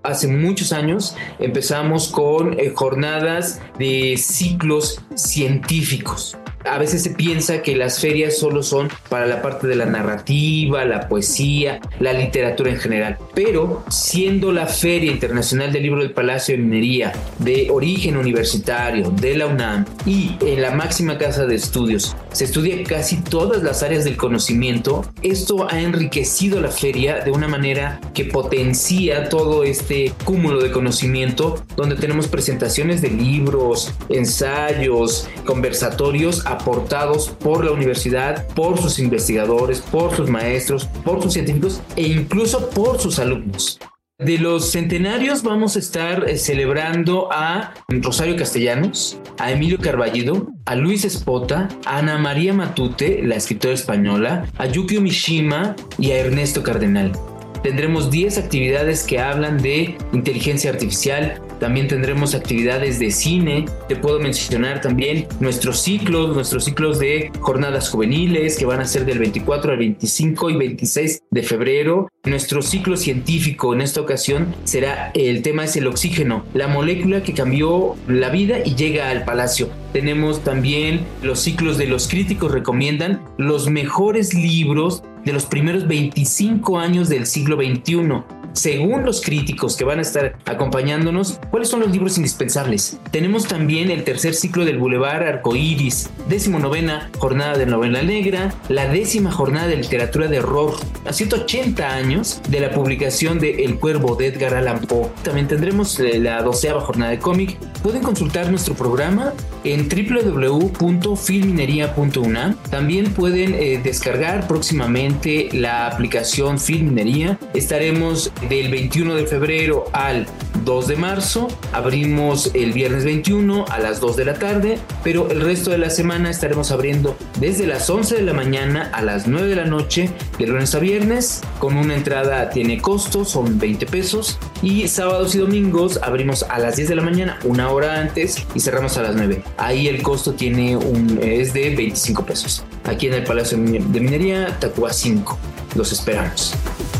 hace muchos años empezamos con eh, jornadas de ciclos científicos. A veces se piensa que las ferias solo son para la parte de la narrativa, la poesía, la literatura en general. Pero siendo la Feria Internacional del Libro del Palacio de Minería de origen universitario de la UNAM y en la máxima casa de estudios se estudia casi todas las áreas del conocimiento, esto ha enriquecido la feria de una manera que potencia todo este cúmulo de conocimiento, donde tenemos presentaciones de libros, ensayos, conversatorios aportados por la universidad, por sus investigadores, por sus maestros, por sus científicos e incluso por sus alumnos. De los centenarios vamos a estar eh, celebrando a Rosario Castellanos, a Emilio Carballido, a Luis Espota, a Ana María Matute, la escritora española, a Yukio Mishima y a Ernesto Cardenal. Tendremos diez actividades que hablan de inteligencia artificial. También tendremos actividades de cine. Te puedo mencionar también nuestros ciclos, nuestros ciclos de jornadas juveniles que van a ser del veinticuatro al veinticinco y veintiséis de febrero. Nuestro ciclo científico en esta ocasión será, el tema es el oxígeno, la molécula que cambió la vida y llega al palacio. Tenemos también los ciclos de los críticos recomiendan los mejores libros de los primeros veinticinco años del siglo veintiuno. Según los críticos que van a estar acompañándonos, ¿cuáles son los libros indispensables? Tenemos también el tercer ciclo del Boulevard Arcoíris, décimo novena jornada de novela negra, la décima jornada de literatura de horror, a ciento ochenta años de la publicación de El Cuervo de Edgar Allan Poe. También tendremos la doceava jornada de cómic. Pueden consultar nuestro programa en doble u doble u doble u punto filminería punto unam. También pueden eh, descargar próximamente la aplicación Filminería. Estaremos del veintiuno de febrero al dos de marzo, abrimos el viernes veintiuno a las dos de la tarde, pero el resto de la semana estaremos abriendo desde las once de la mañana a las nueve de la noche, de lunes a viernes, con una entrada tiene costo, son veinte pesos, y sábados y domingos abrimos a las diez de la mañana, una hora antes, y cerramos a las nueve. Ahí el costo tiene un, es de veinticinco pesos. Aquí en el Palacio de Minería, Tacuba cinco. Los esperamos.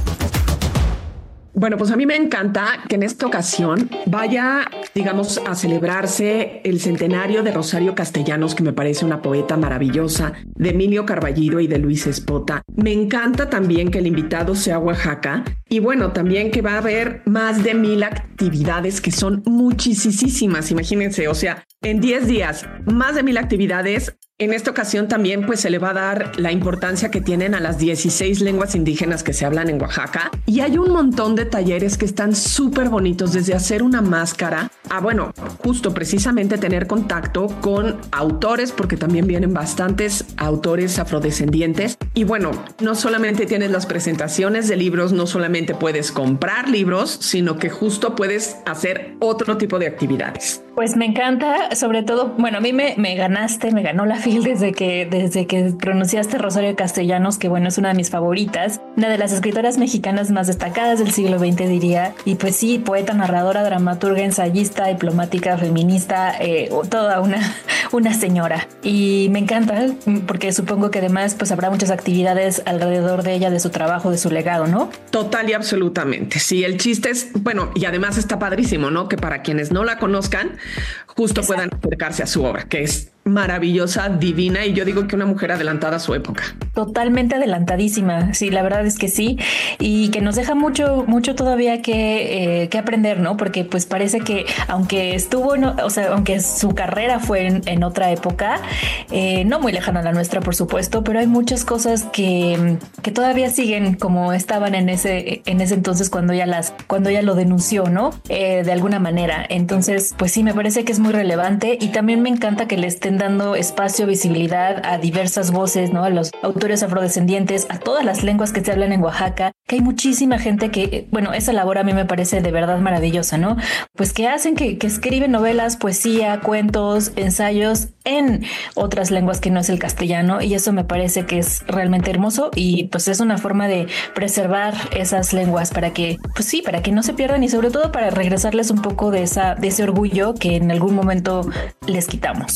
Bueno, pues a mí me encanta que en esta ocasión vaya, digamos, a celebrarse el centenario de Rosario Castellanos, que me parece una poeta maravillosa, de Emilio Carballido y de Luis Espota. Me encanta también que el invitado sea Oaxaca y bueno, también que va a haber más de mil actividades que son muchísimas, imagínense, o sea, en diez días, más de mil actividades. En esta ocasión también pues se le va a dar la importancia que tienen a las dieciséis lenguas indígenas que se hablan en Oaxaca y hay un montón de talleres que están súper bonitos, desde hacer una máscara a bueno, justo precisamente tener contacto con autores, porque también vienen bastantes autores afrodescendientes y bueno, no solamente tienes las presentaciones de libros, no solamente puedes comprar libros, sino que justo puedes hacer otro tipo de actividades. Pues me encanta, sobre todo, bueno, a mí me, me ganaste, me ganó la fil desde que, desde que pronunciaste Rosario Castellanos, que bueno, es una de mis favoritas, una de las escritoras mexicanas más destacadas del siglo veinte, diría, y pues sí, poeta, narradora, dramaturga, ensayista, diplomática, feminista, eh, toda una, una señora. Y me encanta, porque supongo que además pues habrá muchas actividades alrededor de ella, de su trabajo, de su legado, ¿no? Total y absolutamente, sí, el chiste es, bueno, y además está padrísimo, ¿no? Que para quienes no la conozcan, justo Exacto. puedan acercarse a su obra, que es maravillosa, divina, y yo digo que una mujer adelantada a su época. Totalmente adelantadísima, sí, la verdad es que sí, y que nos deja mucho, mucho todavía que, eh, que aprender, ¿no? Porque pues parece que aunque estuvo, no, o sea, aunque su carrera fue en, en otra época, eh, no muy lejana a la nuestra, por supuesto, pero hay muchas cosas que, que todavía siguen como estaban en ese, en ese entonces cuando ella las, cuando ella lo denunció, ¿no? Eh, de alguna manera. Entonces, pues sí, me parece que es muy relevante y también me encanta que le estén dando espacio, visibilidad a diversas voces, ¿no? A los autores afrodescendientes, a todas las lenguas que se hablan en Oaxaca, que hay muchísima gente que, bueno, esa labor a mí me parece de verdad maravillosa, ¿no? Pues que hacen, que, que escriben novelas, poesía, cuentos, ensayos en otras lenguas que no es el castellano, y eso me parece que es realmente hermoso y pues es una forma de preservar esas lenguas para que, pues sí, para que no se pierdan y sobre todo para regresarles un poco de esa, de ese orgullo que en algún momento les quitamos.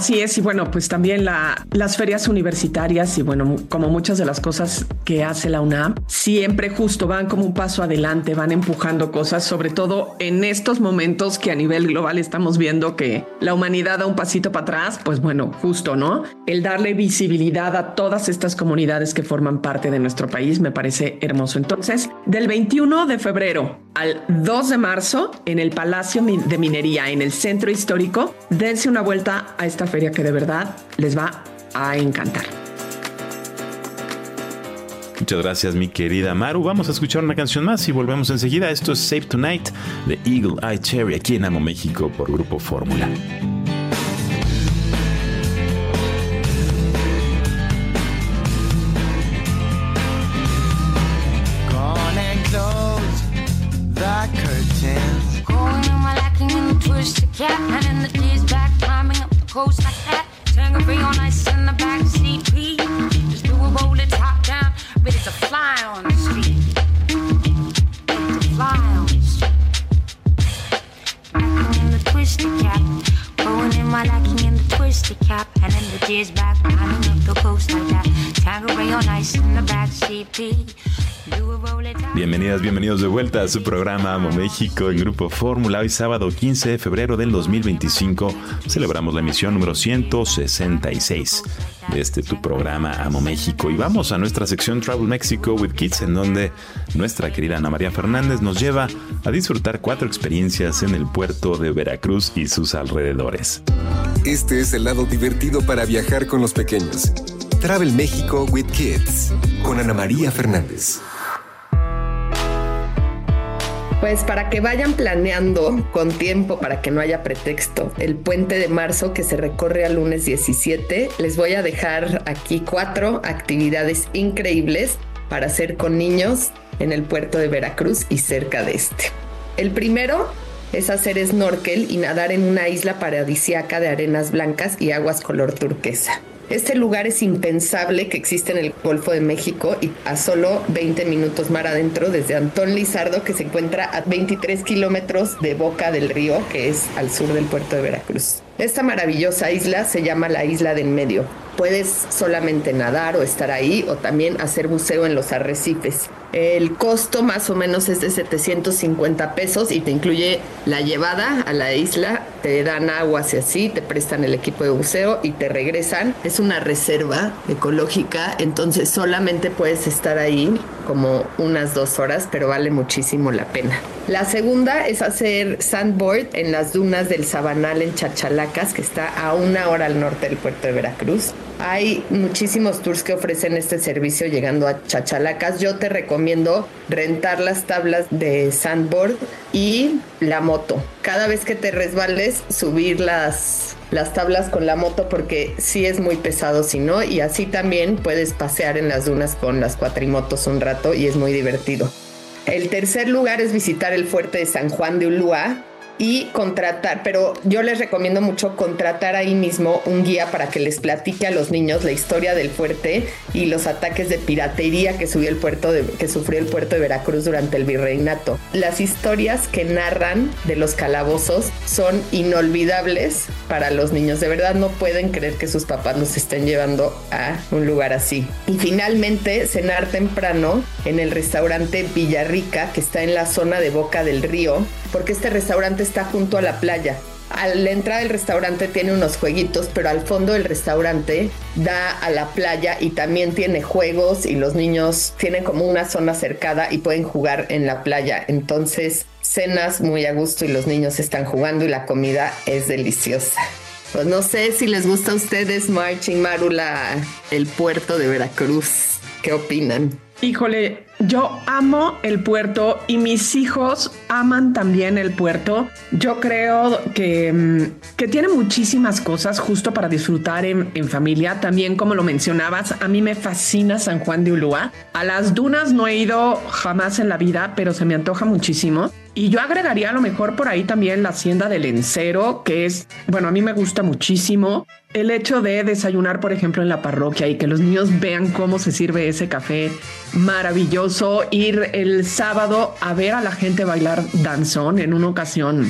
Así es, y bueno, pues también la, las ferias universitarias y bueno, como muchas de las cosas que hace la UNAM, siempre justo van como un paso adelante, van empujando cosas, sobre todo en estos momentos que a nivel global estamos viendo que la humanidad da un pasito para atrás, pues bueno, justo, ¿no? El darle visibilidad a todas estas comunidades que forman parte de nuestro país me parece hermoso. Entonces, del veintiuno de febrero al dos de marzo, en el Palacio de Minería, en el Centro Histórico, dense una vuelta a esta feria que de verdad les va a encantar. Muchas gracias, mi querida Maru. Vamos a escuchar una canción más y volvemos enseguida. Esto es Save Tonight de Eagle Eye Cherry aquí en Amo México por Grupo Fórmula. Cap and in the D's back, climbing up the coast like that. Tangerine on ice in the back seat. Just do a roll it top down, ready to fly on the street. Ready to fly on the street. Rocking in the twisted cap, going in my lacking in the twisted cap, and in the D's back, climbing up the coast like that. Tangerine on ice in the back seat. Bienvenidas, bienvenidos de vuelta a su programa Amo México en Grupo Fórmula. Hoy sábado quince de febrero del dos mil veinticinco celebramos la emisión número ciento sesenta y seis de este tu programa Amo México. Y vamos a nuestra sección Travel Mexico with Kids, en donde nuestra querida Ana María Fernández nos lleva a disfrutar cuatro experiencias en el puerto de Veracruz y sus alrededores. Este es el lado divertido para viajar con los pequeños. Travel México with Kids con Ana María Fernández. Pues para que vayan planeando con tiempo, para que no haya pretexto, el puente de marzo que se recorre al lunes diecisiete, les voy a dejar aquí cuatro actividades increíbles para hacer con niños en el puerto de Veracruz y cerca de este. El primero es hacer snorkel y nadar en una isla paradisíaca de arenas blancas y aguas color turquesa. Este lugar es impensable que existe en el Golfo de México y a solo veinte minutos mar adentro desde Antón Lizardo, que se encuentra a veintitrés kilómetros de Boca del Río, que es al sur del puerto de Veracruz. Esta maravillosa isla se llama la Isla de En Medio. Puedes solamente nadar o estar ahí o también hacer buceo en los arrecifes. El costo más o menos es de setecientos cincuenta pesos y te incluye la llevada a la isla, te dan aguas y así, te prestan el equipo de buceo y te regresan. Es una reserva ecológica, entonces solamente puedes estar ahí como unas dos horas, pero vale muchísimo la pena. La segunda es hacer sandboard en las dunas del Sabanal en Chachalacas, que está a una hora al norte del puerto de Veracruz. Hay muchísimos tours que ofrecen este servicio llegando a Chachalacas. Yo te recomiendo rentar las tablas de sandboard y la moto. Cada vez que te resbales, subir las, las tablas con la moto porque sí es muy pesado si no. Y así también puedes pasear en las dunas con las cuatrimotos un rato y es muy divertido. El tercer lugar es visitar el fuerte de San Juan de Ulúa y contratar, pero yo les recomiendo mucho contratar ahí mismo un guía para que les platique a los niños la historia del fuerte y los ataques de piratería que, subió el puerto de, que sufrió el puerto de Veracruz durante el virreinato. Las historias que narran de los calabozos son inolvidables para los niños. De verdad no pueden creer que sus papás los estén llevando a un lugar así. Y finalmente, cenar temprano en el restaurante Villarrica, que está en la zona de Boca del Río, porque este restaurante está junto a la playa. A la entrada del restaurante tiene unos jueguitos, pero al fondo del restaurante da a la playa y también tiene juegos y los niños tienen como una zona cercada y pueden jugar en la playa. Entonces, cenas muy a gusto y los niños están jugando y la comida es deliciosa. Pues no sé si les gusta a ustedes, March y Maru, la, el puerto de Veracruz. ¿Qué opinan? Híjole, yo amo el puerto y mis hijos aman también el puerto. Yo creo que, que tiene muchísimas cosas justo para disfrutar en, en familia. También, como lo mencionabas, a mí me fascina San Juan de Ulúa. A las dunas no he ido jamás en la vida, pero se me antoja muchísimo. Y yo agregaría a lo mejor por ahí también la Hacienda del Encero, que es, bueno, a mí me gusta muchísimo. El hecho de desayunar, por ejemplo, en la parroquia y que los niños vean cómo se sirve ese café maravilloso. Ir el sábado a ver a la gente bailar danzón. En una ocasión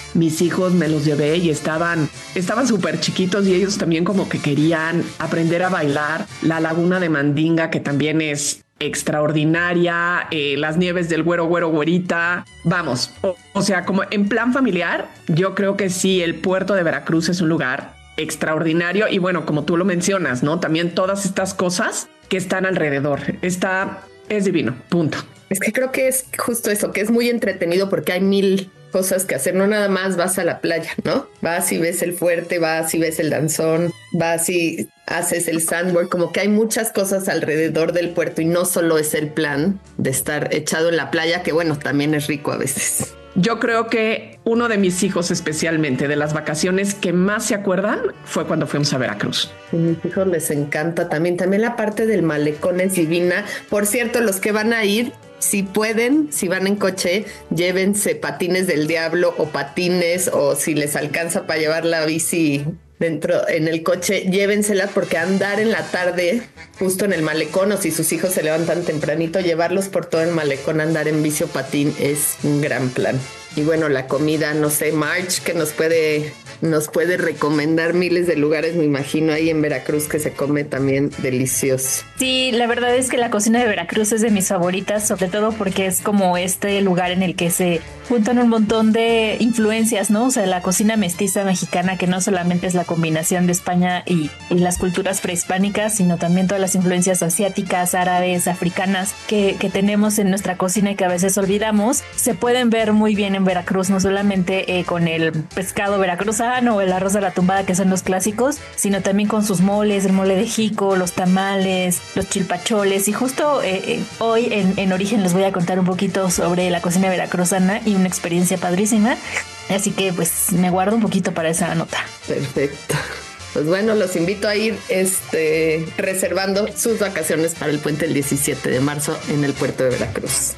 mis hijos me los llevé y estaban estaban súper chiquitos y ellos también como que querían aprender a bailar la Laguna de Mandinga, que también es extraordinaria, eh, las nieves del Güero Güero Güerita, vamos, o, o sea, como en plan familiar, yo creo que sí, el puerto de Veracruz es un lugar extraordinario y bueno, como tú lo mencionas, ¿no? También todas estas cosas que están alrededor, está, es divino, punto. Es que creo que es justo eso, que es muy entretenido porque hay mil cosas que hacer, no nada más vas a la playa, ¿no? Vas y ves el fuerte, vas y ves el danzón, vas y haces el sandboard, como que hay muchas cosas alrededor del puerto y no solo es el plan de estar echado en la playa, que bueno, también es rico a veces. Yo creo que uno de mis hijos especialmente de las vacaciones que más se acuerdan fue cuando fuimos a Veracruz. A mis hijos les encanta también, también la parte del malecón es divina. Por cierto, los que van a ir, si pueden, si van en coche, llévense patines del diablo o patines, o si les alcanza para llevar la bici dentro en el coche, llévenselas, porque andar en la tarde justo en el malecón, o si sus hijos se levantan tempranito, llevarlos por todo el malecón, andar en bici o patín es un gran plan. Y bueno, la comida, no sé, March, que nos puede nos puede recomendar miles de lugares, me imagino, ahí en Veracruz, que se come también delicioso. Sí, la verdad es que la cocina de Veracruz es de mis favoritas, sobre todo porque es como este lugar en el que se juntan un montón de influencias, ¿no? O sea, la cocina mestiza mexicana, que no solamente es la combinación de España y, y las culturas prehispánicas, sino también todas las influencias asiáticas, árabes, africanas que, que tenemos en nuestra cocina y que a veces olvidamos, se pueden ver muy bien en Veracruz, no solamente eh, con el pescado veracruzano o el arroz de la tumbada, que son los clásicos, sino también con sus moles, el mole de jico, los tamales, los chilpacholes. Y justo eh, eh, hoy en, en Origen les voy a contar un poquito sobre la cocina veracruzana y una experiencia padrísima. Así que pues me guardo un poquito para esa nota. Perfecto. Pues bueno, los invito a ir este, reservando sus vacaciones para el puente el diecisiete de marzo en el puerto de Veracruz.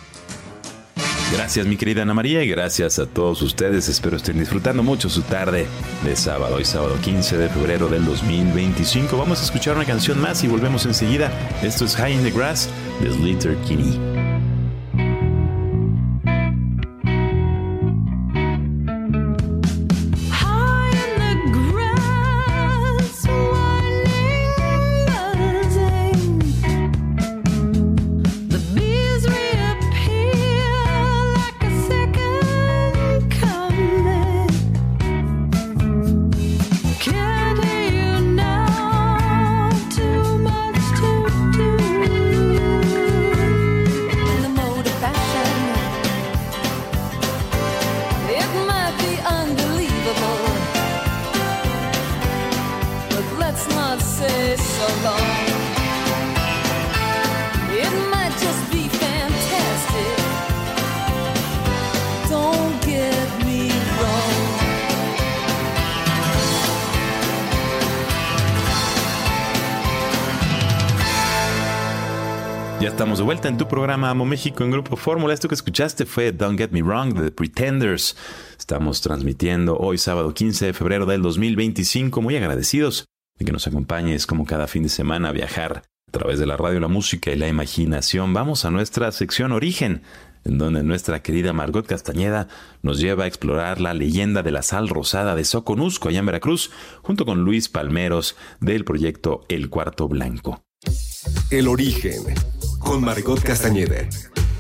Gracias, mi querida Ana María, y gracias a todos ustedes. Espero estén disfrutando mucho su tarde de sábado. Hoy sábado quince de febrero del dos mil veinticinco. Vamos a escuchar una canción más y volvemos enseguida. Esto es High in the Grass de Slater Kinney. Ya estamos de vuelta en tu programa Amo México en Grupo Fórmula. Esto que escuchaste fue Don't Get Me Wrong de The Pretenders. Estamos transmitiendo hoy sábado quince de febrero del dos mil veinticinco. Muy agradecidos de que nos acompañes como cada fin de semana a viajar a través de la radio, la música y la imaginación. Vamos a nuestra sección Origen, en donde nuestra querida Margot Castañeda nos lleva a explorar la leyenda de la sal rosada de Soconusco, allá en Veracruz, junto con Luis Palmeros del proyecto El Cuarto Blanco. El Origen, con Margot Castañeda.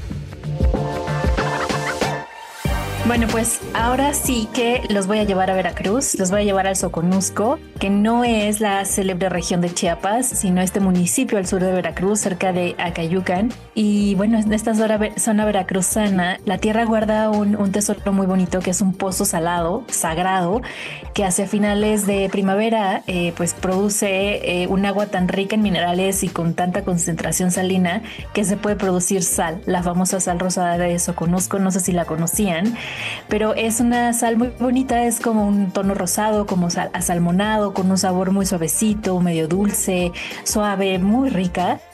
Bueno, pues ahora sí que los voy a llevar a Veracruz, los voy a llevar al Soconusco, que no es la célebre región de Chiapas, sino este municipio al sur de Veracruz, cerca de Acayucan. Y bueno, en esta zona veracruzana, la tierra guarda un, un tesoro muy bonito, que es un pozo salado, sagrado, que hacia finales de primavera eh, pues produce eh, un agua tan rica en minerales y con tanta concentración salina que se puede producir sal, la famosa sal rosada de Soconusco. No sé si la conocían, pero es una sal muy bonita, es como un tono rosado, como sal, asalmonado, con un sabor muy suavecito, medio dulce, suave, muy rica.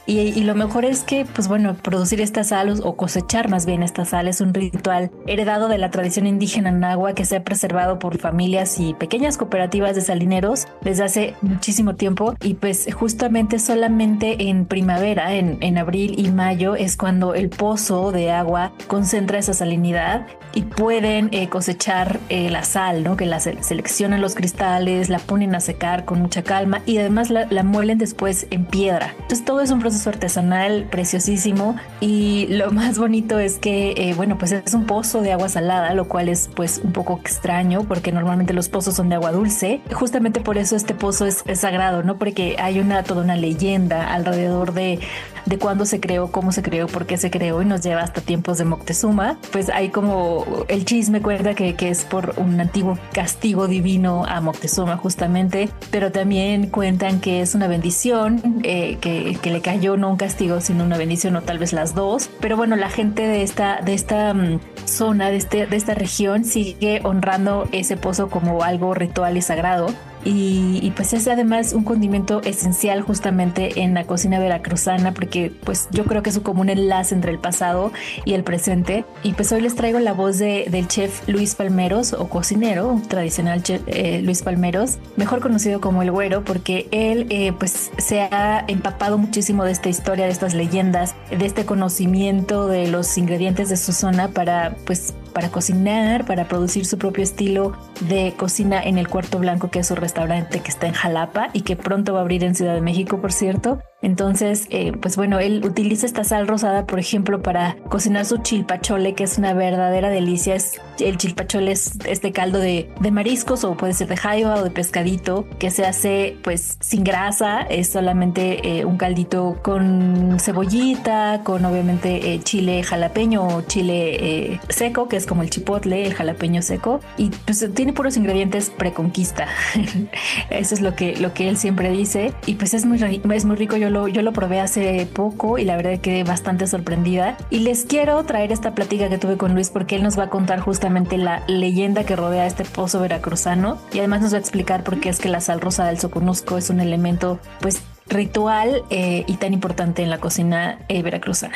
Y, y lo mejor es que, pues bueno, producir esta sal o cosechar más bien esta sal es un ritual heredado de la tradición indígena náhuatl que se ha preservado por familias y pequeñas cooperativas de salineros desde hace muchísimo tiempo. Y pues justamente solamente en primavera, en, en abril y mayo, es cuando el pozo de agua concentra esa salinidad y pueden eh, cosechar eh, la sal, ¿no? Que la se- seleccionan los cristales, la ponen a secar con mucha calma y además la, la muelen después en piedra. Entonces todo es un proceso artesanal preciosísimo y lo más bonito es que, eh, bueno, pues es un pozo de agua salada, lo cual es pues un poco extraño porque normalmente los pozos son de agua dulce. Justamente por eso este pozo es, es sagrado, ¿no? Porque hay una toda una leyenda alrededor de, de cuándo se creó, cómo se creó, por qué se creó y nos lleva hasta tiempos de Moctezuma. Pues hay como el chisme cuenta que, que es por un antiguo castigo divino a Moctezuma justamente, pero también cuentan que es una bendición eh, que, que le cayó, no un castigo sino una bendición o tal vez las dos. Pero bueno, la gente de esta, de esta um, zona, de, este, de esta región sigue honrando ese pozo como algo ritual y sagrado. Y, y pues es además un condimento esencial justamente en la cocina veracruzana porque pues yo creo que es como un enlace entre el pasado y el presente. Y pues hoy les traigo la voz de, del chef Luis Palmeros, o cocinero tradicional chef, eh, Luis Palmeros, mejor conocido como el Güero, porque él eh, pues se ha empapado muchísimo de esta historia, de estas leyendas, de este conocimiento de los ingredientes de su zona para pues para cocinar, para producir su propio estilo de cocina en el Cuarto Blanco, que es su restaurante que está en Jalapa y que pronto va a abrir en Ciudad de México, por cierto. Entonces, eh, pues bueno, él utiliza esta sal rosada, por ejemplo, para cocinar su chilpachole, que es una verdadera delicia. Es, el chilpachole es este caldo de, de mariscos o puede ser de jaiba o de pescadito que se hace pues sin grasa. Es solamente eh, un caldito con cebollita, con obviamente eh, chile jalapeño o chile eh, seco, que es como el chipotle, el jalapeño seco. Y pues tiene puros ingredientes preconquista. Eso es lo que, lo que él siempre dice. Y pues es muy, es muy rico. Yo Lo, yo lo probé hace poco y la verdad quedé bastante sorprendida. Y les quiero traer esta plática que tuve con Luis porque él nos va a contar justamente la leyenda que rodea este pozo veracruzano y además nos va a explicar por qué es que la sal rosada del Soconusco es un elemento pues ritual eh, y tan importante en la cocina eh, veracruzana.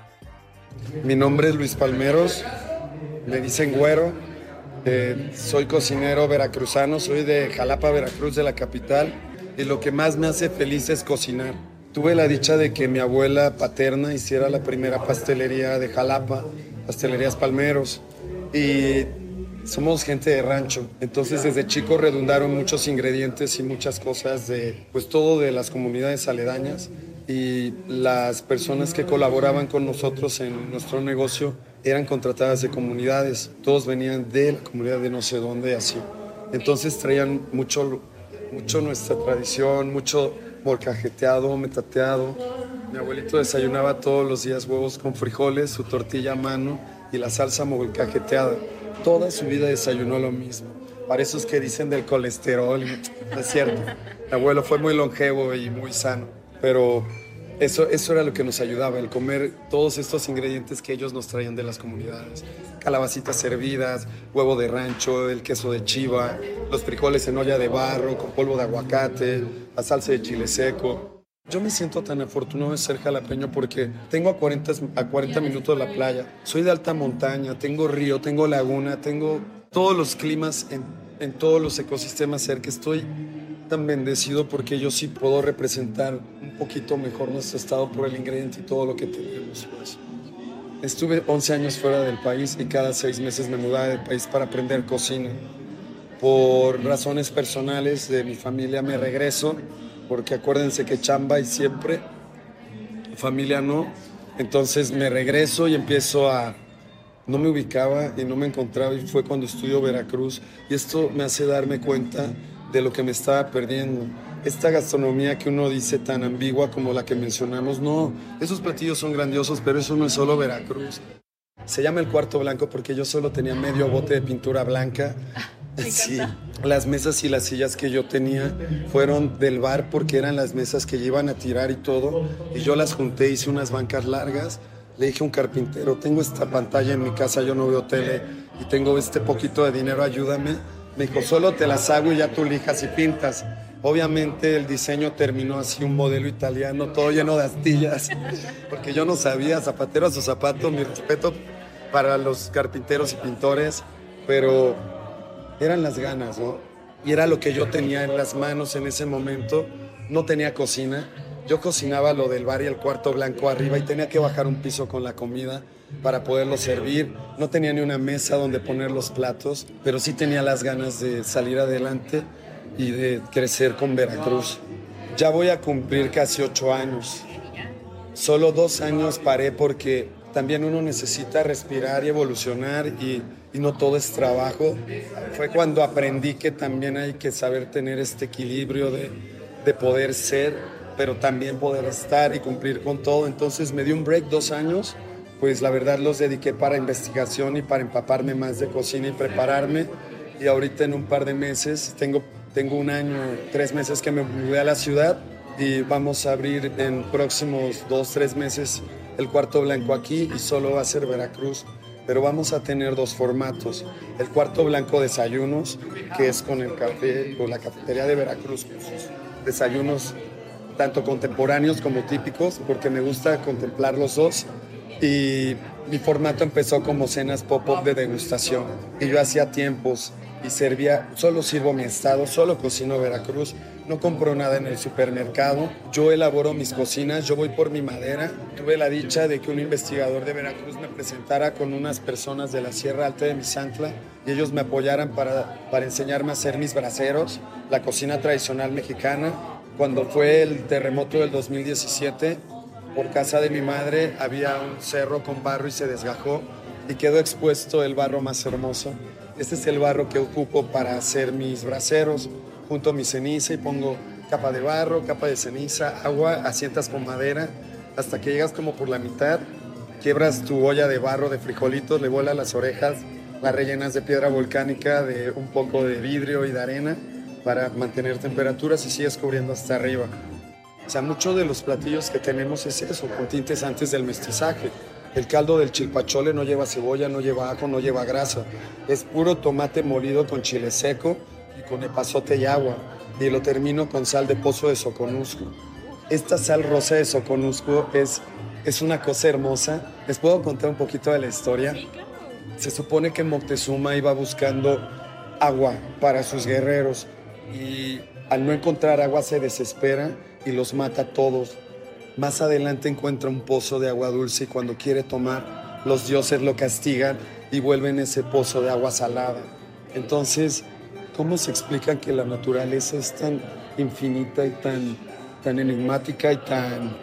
Mi nombre es Luis Palmeros, me dicen Güero, eh, soy cocinero veracruzano, soy de Jalapa, Veracruz, de la capital, y lo que más me hace feliz es cocinar. Tuve la dicha de que mi abuela paterna hiciera la primera pastelería de Jalapa, Pastelerías Palmeros, y somos gente de rancho, entonces desde chico redundaron muchos ingredientes y muchas cosas de, pues todo de las comunidades aledañas, y las personas que colaboraban con nosotros en nuestro negocio eran contratadas de comunidades, todos venían de la comunidad de no sé dónde, así. Entonces traían mucho, mucho nuestra tradición, mucho molcajeteado, metateado. Mi abuelito desayunaba todos los días huevos con frijoles, su tortilla a mano y la salsa molcajeteada. Toda su vida desayunó lo mismo. Para esos que dicen del colesterol, no es cierto. Mi abuelo fue muy longevo y muy sano, pero eso, eso era lo que nos ayudaba, el comer todos estos ingredientes que ellos nos traían de las comunidades. Calabacitas hervidas, huevo de rancho, el queso de chiva, los frijoles en olla de barro con polvo de aguacate, la salsa de chile seco. Yo me siento tan afortunado de ser jalapeño porque tengo a cuarenta, a cuarenta minutos de la playa, soy de alta montaña, tengo río, tengo laguna, tengo todos los climas en, en todos los ecosistemas cerca. Estoy tan bendecido porque yo sí puedo representar un poquito mejor nuestro estado por el ingrediente y todo lo que tenemos, pues. Estuve once años fuera del país y cada seis meses me mudaba del país para aprender cocina. Por razones personales de mi familia me regreso, porque acuérdense que chamba y siempre, familia no. Entonces me regreso y empiezo a... No me ubicaba y no me encontraba, y fue cuando estudio Veracruz. Y esto me hace darme cuenta de lo que me estaba perdiendo. Esta gastronomía que uno dice tan ambigua como la que mencionamos, no, esos platillos son grandiosos, pero eso no es solo Veracruz. Se llama el Cuarto Blanco porque yo solo tenía medio bote de pintura blanca. Sí, las mesas y las sillas que yo tenía fueron del bar porque eran las mesas que iban a tirar y todo, y yo las junté, hice unas bancas largas. Le dije a un carpintero, tengo esta pantalla en mi casa, yo no veo tele y tengo este poquito de dinero, ayúdame. Me dijo, solo te las hago y ya tú lijas y pintas. Obviamente el diseño terminó así, un modelo italiano, todo lleno de astillas, porque yo no sabía, zapatero a su zapato, mi respeto para los carpinteros y pintores, pero eran las ganas, ¿no? Y era lo que yo tenía en las manos en ese momento. No tenía cocina, yo cocinaba lo del bar y el cuarto blanco arriba y tenía que bajar un piso con la comida para poderlo servir. No tenía ni una mesa donde poner los platos, pero sí tenía las ganas de salir adelante y de crecer con Veracruz. Ya voy a cumplir casi ocho años. Solo dos años paré porque también uno necesita respirar y evolucionar y, y no todo es trabajo. Fue cuando aprendí que también hay que saber tener este equilibrio de, de poder ser, pero también poder estar y cumplir con todo. Entonces me di un break dos años, pues la verdad los dediqué para investigación y para empaparme más de cocina y prepararme. Y ahorita en un par de meses tengo Tengo un año, tres meses que me mudé a la ciudad y vamos a abrir en próximos dos, tres meses el cuarto blanco aquí y solo va a ser Veracruz. Pero vamos a tener dos formatos. El cuarto blanco desayunos, que es con el café o la cafetería de Veracruz, con sus desayunos tanto contemporáneos como típicos, porque me gusta contemplar los dos. Y mi formato empezó como cenas pop-up de degustación. Y yo hacía tiempos y servía, solo sirvo mi estado, solo cocino Veracruz, no compro nada en el supermercado, yo elaboro mis cocinas, yo voy por mi madera. Tuve la dicha de que un investigador de Veracruz me presentara con unas personas de la Sierra Alta de Misantla y ellos me apoyaran para, para enseñarme a hacer mis braseros, la cocina tradicional mexicana. Cuando fue el terremoto del dos mil diecisiete, por casa de mi madre había un cerro con barro y se desgajó y quedó expuesto el barro más hermoso. Este es el barro que ocupo para hacer mis braseros. Junto mi ceniza y pongo capa de barro, capa de ceniza, agua, asientas con madera, hasta que llegas como por la mitad, quiebras tu olla de barro de frijolitos, le vuelas las orejas, las rellenas de piedra volcánica, de un poco de vidrio y de arena para mantener temperaturas y sigues cubriendo hasta arriba. O sea, muchos de los platillos que tenemos es eso, con tintes antes del mestizaje. El caldo del chilpachole no lleva cebolla, no lleva ajo, no lleva grasa. Es puro tomate molido con chile seco y con epazote y agua. Y lo termino con sal de pozo de Soconusco. Esta sal rosa de Soconusco es, es una cosa hermosa. ¿Les puedo contar un poquito de la historia? Sí, claro. Se supone que Moctezuma iba buscando agua para sus guerreros y al no encontrar agua se desespera y los mata a todos. Más adelante encuentra un pozo de agua dulce y cuando quiere tomar, los dioses lo castigan y vuelven ese pozo de agua salada. Entonces, ¿cómo se explica que la naturaleza es tan infinita y tan, tan enigmática y tan,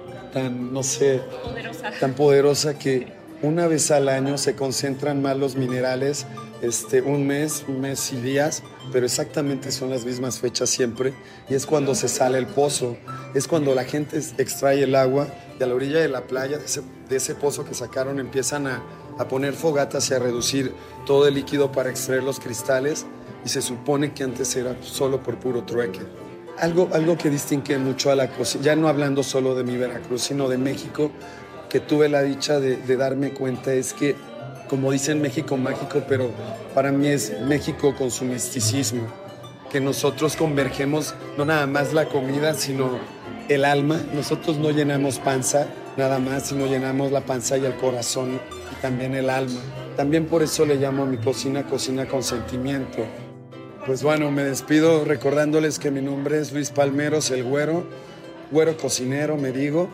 tan, no sé, poderosa. tan poderosa que una vez al año se concentran más los minerales, este, un mes, un mes y días, pero exactamente son las mismas fechas siempre, y es cuando se sale el pozo, es cuando la gente extrae el agua y a la orilla de la playa, de ese, de ese pozo que sacaron, empiezan a, a poner fogatas y a reducir todo el líquido para extraer los cristales, y se supone que antes era solo por puro trueque. Algo, algo que distingue mucho a la cocina, ya no hablando solo de mi Veracruz, sino de México, que tuve la dicha de, de darme cuenta es que, como dicen México mágico, pero para mí es México con su misticismo, que nosotros convergemos no nada más la comida, sino el alma. Nosotros no llenamos panza nada más, sino llenamos la panza y el corazón y también el alma. También por eso le llamo a mi cocina, cocina con sentimiento. Pues bueno, me despido recordándoles que mi nombre es Luis Palmeros, el Güero, Güero cocinero me digo.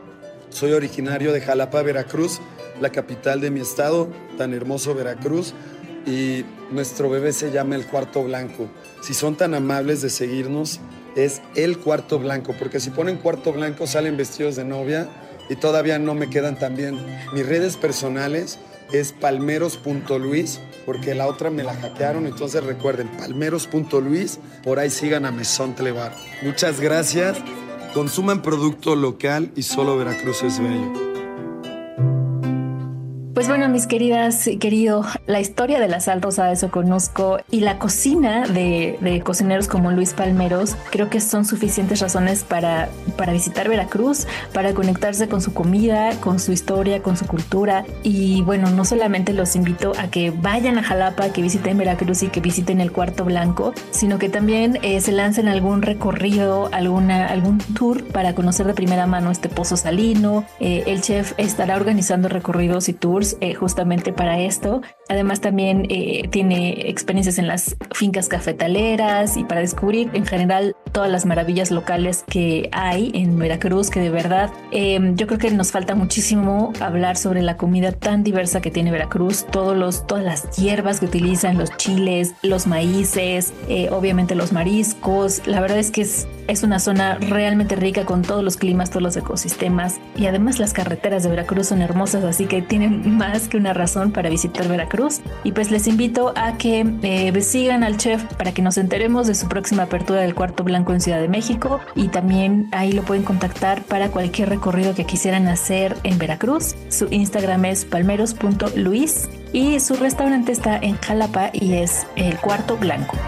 Soy originario de Jalapa, Veracruz, la capital de mi estado, tan hermoso Veracruz, y nuestro bebé se llama El Cuarto Blanco. Si son tan amables de seguirnos, es El Cuarto Blanco, porque si ponen Cuarto Blanco salen vestidos de novia y todavía no me quedan tan bien. Mis redes personales es palmeros punto luis, porque la otra me la hackearon, entonces recuerden, palmeros punto luis, por ahí sigan a Mesón Tlebar. Muchas gracias. Consuman producto local y solo Veracruz es bello. Pues bueno, mis queridas y querido, la historia de la sal rosada de Soconusco y la cocina de, de cocineros como Luis Palmeros creo que son suficientes razones para, para visitar Veracruz, para conectarse con su comida, con su historia, con su cultura. Y bueno, no solamente los invito a que vayan a Jalapa, que visiten Veracruz y que visiten el Cuarto Blanco, sino que también eh, se lancen algún recorrido, alguna, algún tour para conocer de primera mano este pozo salino. Eh, el chef estará organizando recorridos y tours Eh, justamente para esto. Además también eh, tiene experiencias en las fincas cafetaleras y para descubrir en general todas las maravillas locales que hay en Veracruz, que de verdad eh, yo creo que nos falta muchísimo hablar sobre la comida tan diversa que tiene Veracruz, todos los, todas las hierbas que utilizan, los chiles, los maíces, eh, obviamente los mariscos. La verdad es que es, es una zona realmente rica con todos los climas, todos los ecosistemas, y además las carreteras de Veracruz son hermosas, así que tienen más que una razón para visitar Veracruz. Y pues les invito a que eh, sigan al chef para que nos enteremos de su próxima apertura del Cuarto Blanco en Ciudad de México, y también ahí lo pueden contactar para cualquier recorrido que quisieran hacer en Veracruz. Su Instagram es palmeros punto luis y su restaurante está en Jalapa y es el Cuarto Blanco.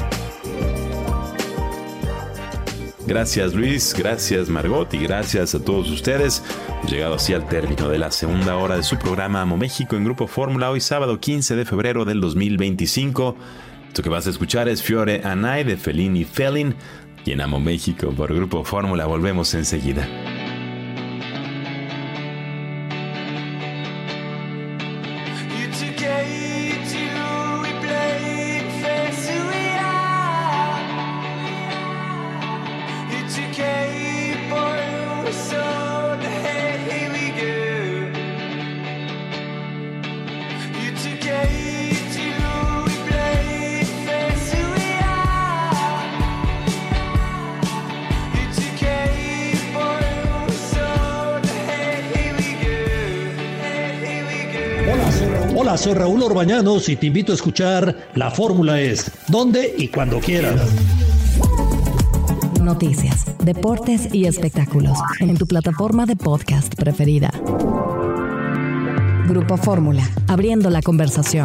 Gracias Luis, gracias Margot y gracias a todos ustedes. Hemos llegado así al término de la segunda hora de su programa Amo México en Grupo Fórmula, hoy sábado quince de febrero del dos mil veinticinco. Esto que vas a escuchar es Fiore Anai de Fellini Felin, y en Amo México por Grupo Fórmula volvemos enseguida. Hola, soy Raúl Orbañanos y te invito a escuchar La Fórmula Es, donde y cuando quieras. Noticias, deportes y espectáculos en tu plataforma de podcast preferida. Grupo Fórmula, abriendo la conversación.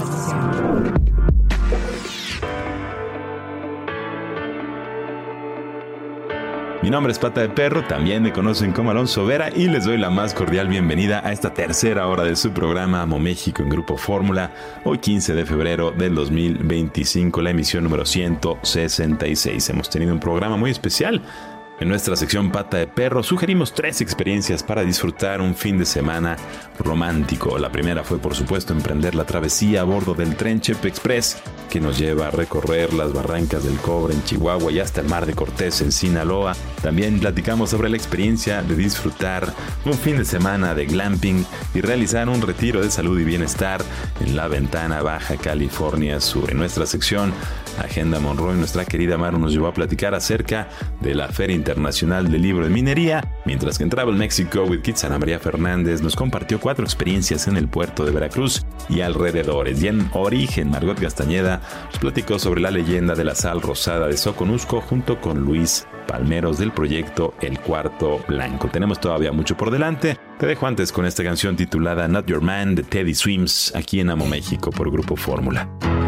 Mi nombre es Pata de Perro, también me conocen como Alonso Vera, y les doy la más cordial bienvenida a esta tercera hora de su programa Amo México en Grupo Fórmula, hoy quince de febrero del dos mil veinticinco, la emisión número ciento sesenta y seis. Hemos tenido un programa muy especial. En nuestra sección Pata de Perro sugerimos tres experiencias para disfrutar un fin de semana romántico. La primera fue, por supuesto, emprender la travesía a bordo del tren Chepe Express, que nos lleva a recorrer las barrancas del Cobre en Chihuahua y hasta el Mar de Cortés en Sinaloa. También platicamos sobre la experiencia de disfrutar un fin de semana de glamping y realizar un retiro de salud y bienestar en La Ventana, Baja California Sur. En nuestra sección Agenda Monroy, nuestra querida Maru nos llevó a platicar acerca de la Feria Internacional del Libro de Minería, mientras que en Travel Mexico with Kids Ana María Fernández nos compartió cuatro experiencias en el puerto de Veracruz y alrededores. Y en Origen, Margot Castañeda nos platicó sobre la leyenda de la sal rosada de Soconusco junto con Luis Palmeros del proyecto El Cuarto Blanco. Tenemos todavía mucho por delante. Te dejo antes con esta canción titulada Not Your Man de Teddy Swims, aquí en Amo México por Grupo Fórmula.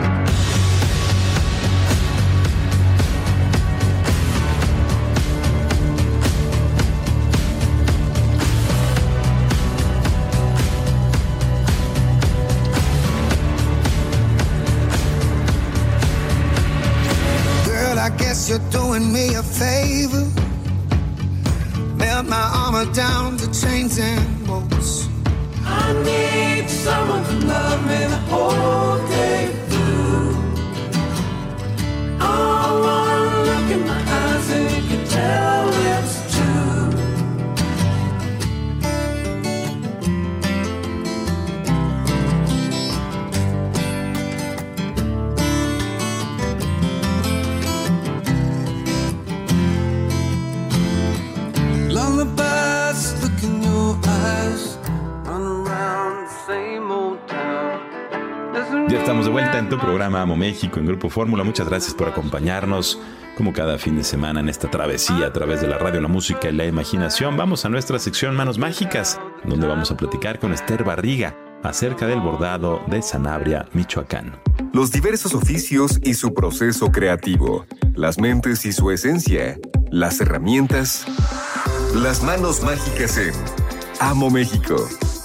You're doing me a favor. Melt my armor down to chains and bolts. I need someone to love me the whole day through. I wanna look in my eyes and you can tell it's true. Lullabies, look in your eyes, run around the same old town. Ya estamos de vuelta en tu programa Amo México en Grupo Fórmula. Muchas gracias por acompañarnos como cada fin de semana en esta travesía a través de la radio, la música y la imaginación. Vamos a nuestra sección Manos Mágicas, donde vamos a platicar con Esther Barriga, acerca del bordado de Sanabria, Michoacán. Los diversos oficios y su proceso creativo, las mentes y su esencia, las herramientas, las manos mágicas en Amo México.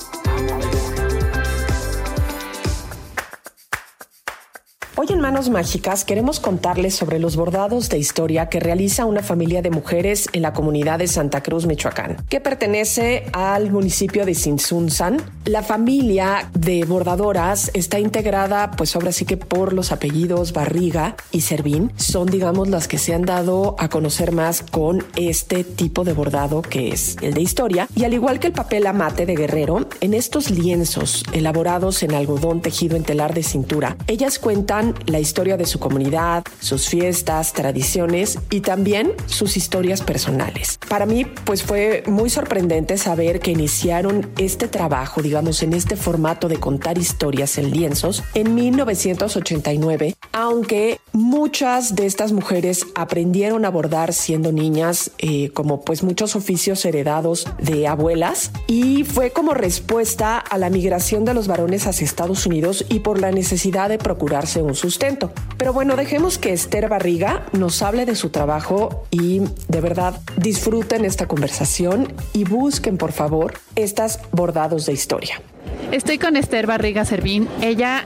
Hoy en Manos Mágicas queremos contarles sobre los bordados de historia que realiza una familia de mujeres en la comunidad de Santa Cruz, Michoacán, que pertenece al municipio de Tzintzuntzan. La familia de bordadoras está integrada, pues ahora sí que por los apellidos Barriga y Servín. Son, digamos, las que se han dado a conocer más con este tipo de bordado que es el de historia. Y al igual que el papel amate de Guerrero, en estos lienzos elaborados en algodón tejido en telar de cintura, ellas cuentan la historia de su comunidad, sus fiestas, tradiciones y también sus historias personales. Para mí, pues fue muy sorprendente saber que iniciaron este trabajo, digamos, en este formato de contar historias en lienzos en mil novecientos ochenta y nueve, aunque muchas de estas mujeres aprendieron a bordar siendo niñas, eh, como pues muchos oficios heredados de abuelas, y fue como respuesta a la migración de los varones hacia Estados Unidos y por la necesidad de procurarse un sustento. Pero bueno, dejemos que Esther Barriga nos hable de su trabajo y de verdad disfruten esta conversación y busquen por favor estas bordados de historia. Estoy con Esther Barriga Servín. Ella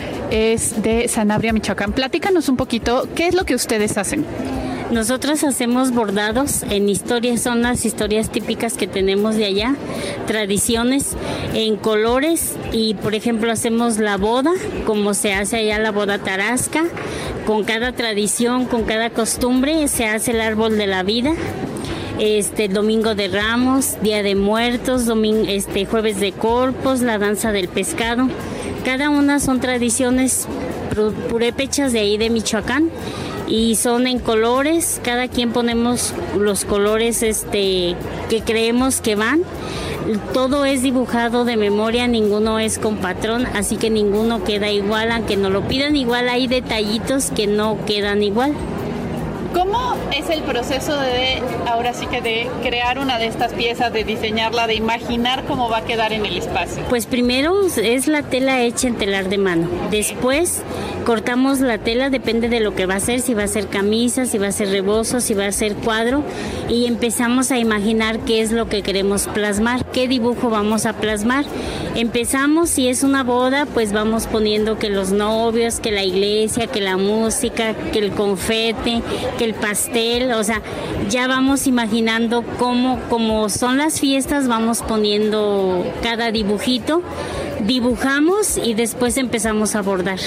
es de Sanabria, Michoacán. Platícanos un poquito, ¿qué es lo que ustedes hacen? Nosotros hacemos bordados en historias, son las historias típicas que tenemos de allá, tradiciones en colores y por ejemplo hacemos la boda, como se hace allá la boda tarasca, con cada tradición, con cada costumbre, se hace el árbol de la vida. Este Domingo de Ramos, Día de Muertos, domingo, este Jueves de Corpus, la danza del pescado. Cada una son tradiciones purépechas de ahí de Michoacán y son en colores. Cada quien ponemos los colores este que creemos que van. Todo es dibujado de memoria, ninguno es con patrón, así que ninguno queda igual, aunque nos lo pidan igual, hay detallitos que no quedan igual. ¿Cómo es el proceso de, ahora sí que de crear una de estas piezas, de diseñarla, de imaginar cómo va a quedar en el espacio? Pues primero es la tela hecha en telar de mano. Después cortamos la tela, depende de lo que va a ser, si va a ser camisa, si va a ser rebozo, si va a ser cuadro, y empezamos a imaginar qué es lo que queremos plasmar, qué dibujo vamos a plasmar. Empezamos, si es una boda, pues vamos poniendo que los novios, que la iglesia, que la música, que el confete, que el pastel, o sea, ya vamos imaginando cómo, como son las fiestas, vamos poniendo cada dibujito, dibujamos y después empezamos a bordar.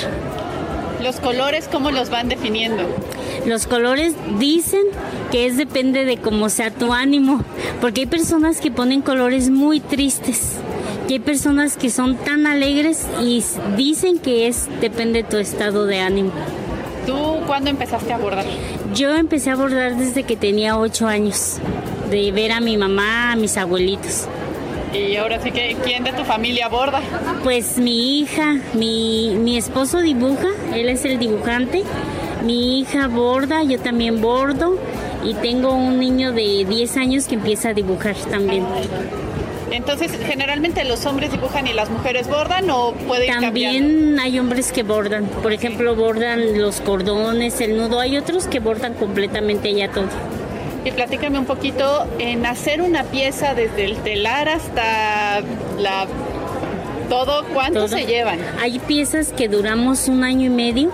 ¿Los colores cómo los van definiendo? Los colores dicen que es depende de cómo sea tu ánimo, porque hay personas que ponen colores muy tristes, y hay personas que son tan alegres y dicen que es depende de tu estado de ánimo. ¿Tú cuándo empezaste a bordar? Yo empecé a bordar desde que tenía ocho años, de ver a mi mamá, a mis abuelitos. Y ahora sí que, ¿quién de tu familia borda? Pues mi hija, mi, mi esposo dibuja, él es el dibujante. Mi hija borda, yo también bordo y tengo un niño de diez años que empieza a dibujar también. Entonces, ¿generalmente los hombres dibujan y las mujeres bordan o pueden cambiar? También hay hombres que bordan, por ejemplo, bordan los cordones, el nudo, hay otros que bordan completamente ya todo. Y platícame un poquito en hacer una pieza desde el telar hasta la todo, ¿cuánto todo. se llevan? Hay piezas que duramos un año y medio.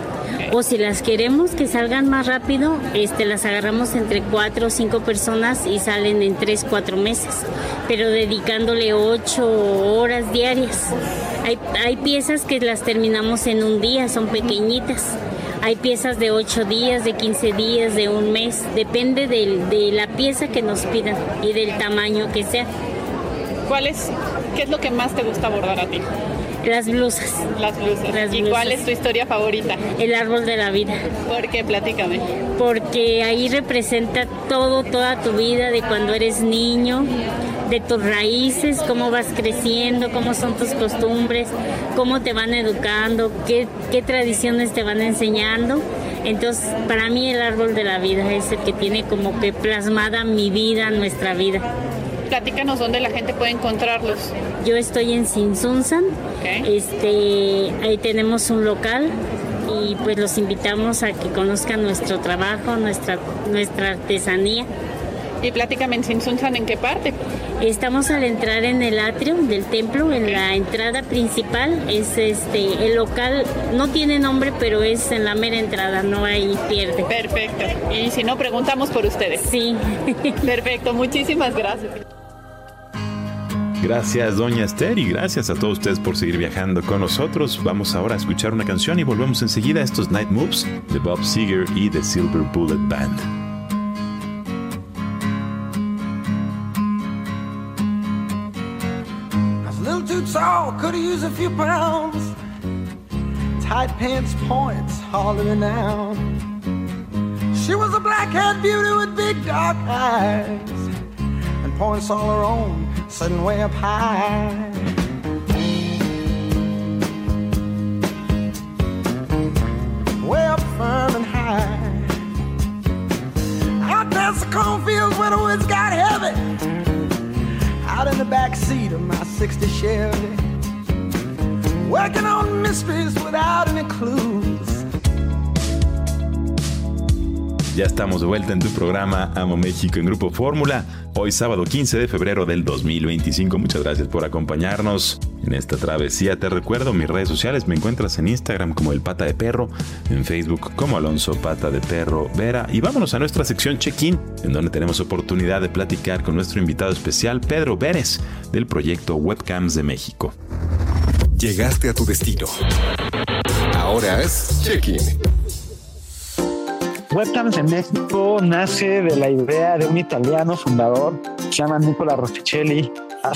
O si las queremos que salgan más rápido, este, las agarramos entre cuatro o cinco personas y salen en tres, cuatro meses, pero dedicándole ocho horas diarias. Hay, hay piezas que las terminamos en un día, son pequeñitas. Hay piezas de ocho días, de quince días, de un mes, depende de, de la pieza que nos pidan y del tamaño que sea. ¿Cuál es, qué es lo que más te gusta bordar a ti? Las blusas. Las blusas. Las ¿Y blusas. cuál es tu historia favorita? El árbol de la vida. ¿Por qué? Platícame. Porque ahí representa todo, toda tu vida, de cuando eres niño, de tus raíces, cómo vas creciendo, cómo son tus costumbres, cómo te van educando, qué, qué tradiciones te van enseñando. Entonces, para mí el árbol de la vida es el que tiene como que plasmada mi vida, nuestra vida. Platícanos dónde la gente puede encontrarlos. Yo estoy en Tzintzuntzan. Okay. Este, ahí tenemos un local y pues los invitamos a que conozcan nuestro trabajo, nuestra, nuestra artesanía. Y pláticame, en Tzintzuntzan, ¿en qué parte? Estamos al entrar en el atrio del templo, en la entrada principal. Es este, el local no tiene nombre, pero es en la mera entrada, no hay pierde. Perfecto. Y si no, preguntamos por ustedes. Sí. Perfecto, muchísimas gracias. Gracias, doña Esther, y gracias a todos ustedes por seguir viajando con nosotros. Vamos ahora a escuchar una canción y volvemos enseguida a estos Night Moves de Bob Seger y The Silver Bullet Band. Tall, could use a few pounds. Tight pants points hollering out. She was a black-haired beauty with big dark eyes and points all her own, sitting way up high. Way up firm and high. Out past the cornfields where the woods got heavy. Out in the back seat of my sixty Chevy, working on mysteries without any clues. Ya estamos de vuelta en tu programa Amo México en Grupo Fórmula. Hoy sábado quince de febrero del dos mil veinticinco. Muchas gracias por acompañarnos en esta travesía. Te recuerdo mis redes sociales. Me encuentras en Instagram como El Pata de Perro, en Facebook como Alonso Pata de Perro Vera. Y vámonos a nuestra sección Check-in, en donde tenemos oportunidad de platicar con nuestro invitado especial, Pedro Vélez, del proyecto Webcams de México. Llegaste a tu destino. Ahora es Check-in. Webcams en México nace de la idea de un italiano fundador, se llama Nicola Rostichelli,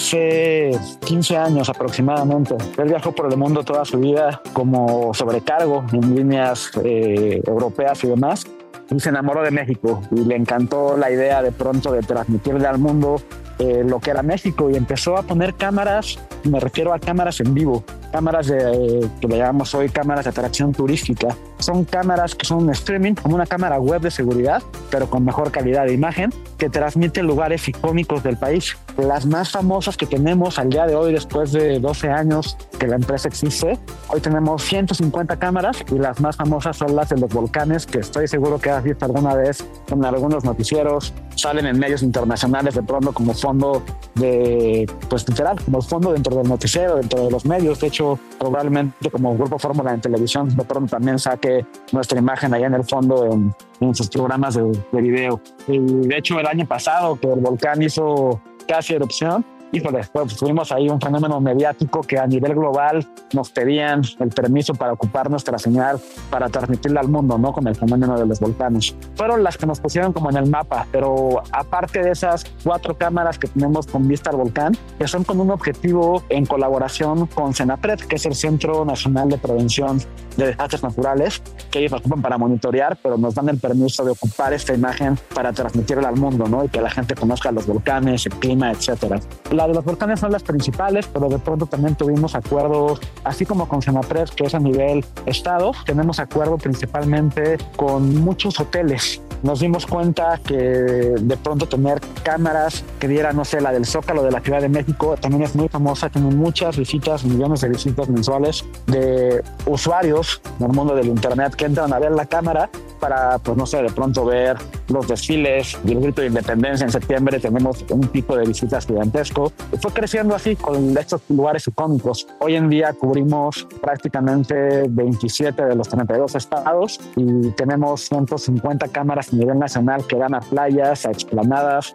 hace quince años aproximadamente. Él viajó por el mundo toda su vida como sobrecargo en líneas eh, europeas y demás, y se enamoró de México y le encantó la idea de pronto de transmitirle al mundo eh, lo que era México, y empezó a poner cámaras, me refiero a cámaras en vivo, cámaras de, eh, que le llamamos hoy cámaras de atracción turística. Son cámaras que son un streaming, como una cámara web de seguridad, pero con mejor calidad de imagen, que transmite lugares icónicos del país. Las más famosas que tenemos al día de hoy, después de doce años que la empresa existe, hoy tenemos ciento cincuenta cámaras, y las más famosas son las de los volcanes, que estoy seguro que has visto alguna vez en algunos noticieros, salen en medios internacionales de pronto como fondo de, pues literal, como fondo dentro del noticiero, dentro de los medios. De hecho, probablemente como Grupo Fórmula en televisión de pronto también saque nuestra imagen allá en el fondo en, en sus programas de, de video. Y de hecho, el año pasado que el volcán hizo casi erupción, híjole, pues tuvimos ahí un fenómeno mediático que a nivel global nos pedían el permiso para ocupar nuestra señal para transmitirla al mundo, ¿no? Con el fenómeno de los volcanes. Fueron las que nos pusieron como en el mapa, pero aparte de esas cuatro cámaras que tenemos con vista al volcán, que son con un objetivo en colaboración con CENAPRED, que es el Centro Nacional de Prevención de Desastres Naturales, que ellos nos ocupan para monitorear, pero nos dan el permiso de ocupar esta imagen para transmitirla al mundo, ¿no? Y que la gente conozca los volcanes, el clima, etcétera. La de los volcanes son las principales, pero de pronto también tuvimos acuerdos, así como con CENAPRED, que es a nivel estado, tenemos acuerdo principalmente con muchos hoteles. Nos dimos cuenta que de pronto tener cámaras que dieran, no sé, la del Zócalo de la Ciudad de México, también es muy famosa, tiene muchas visitas, millones de visitas mensuales de usuarios del mundo del internet que entran a ver la cámara para, pues no sé, de pronto ver los desfiles del Grito de Independencia en septiembre. Tenemos un pico de visitas gigantesco. Fue creciendo así con estos lugares icónicos. Hoy en día cubrimos prácticamente veintisiete de los treinta y dos estados y tenemos ciento cincuenta cámaras a nivel nacional que dan a playas, a explanadas,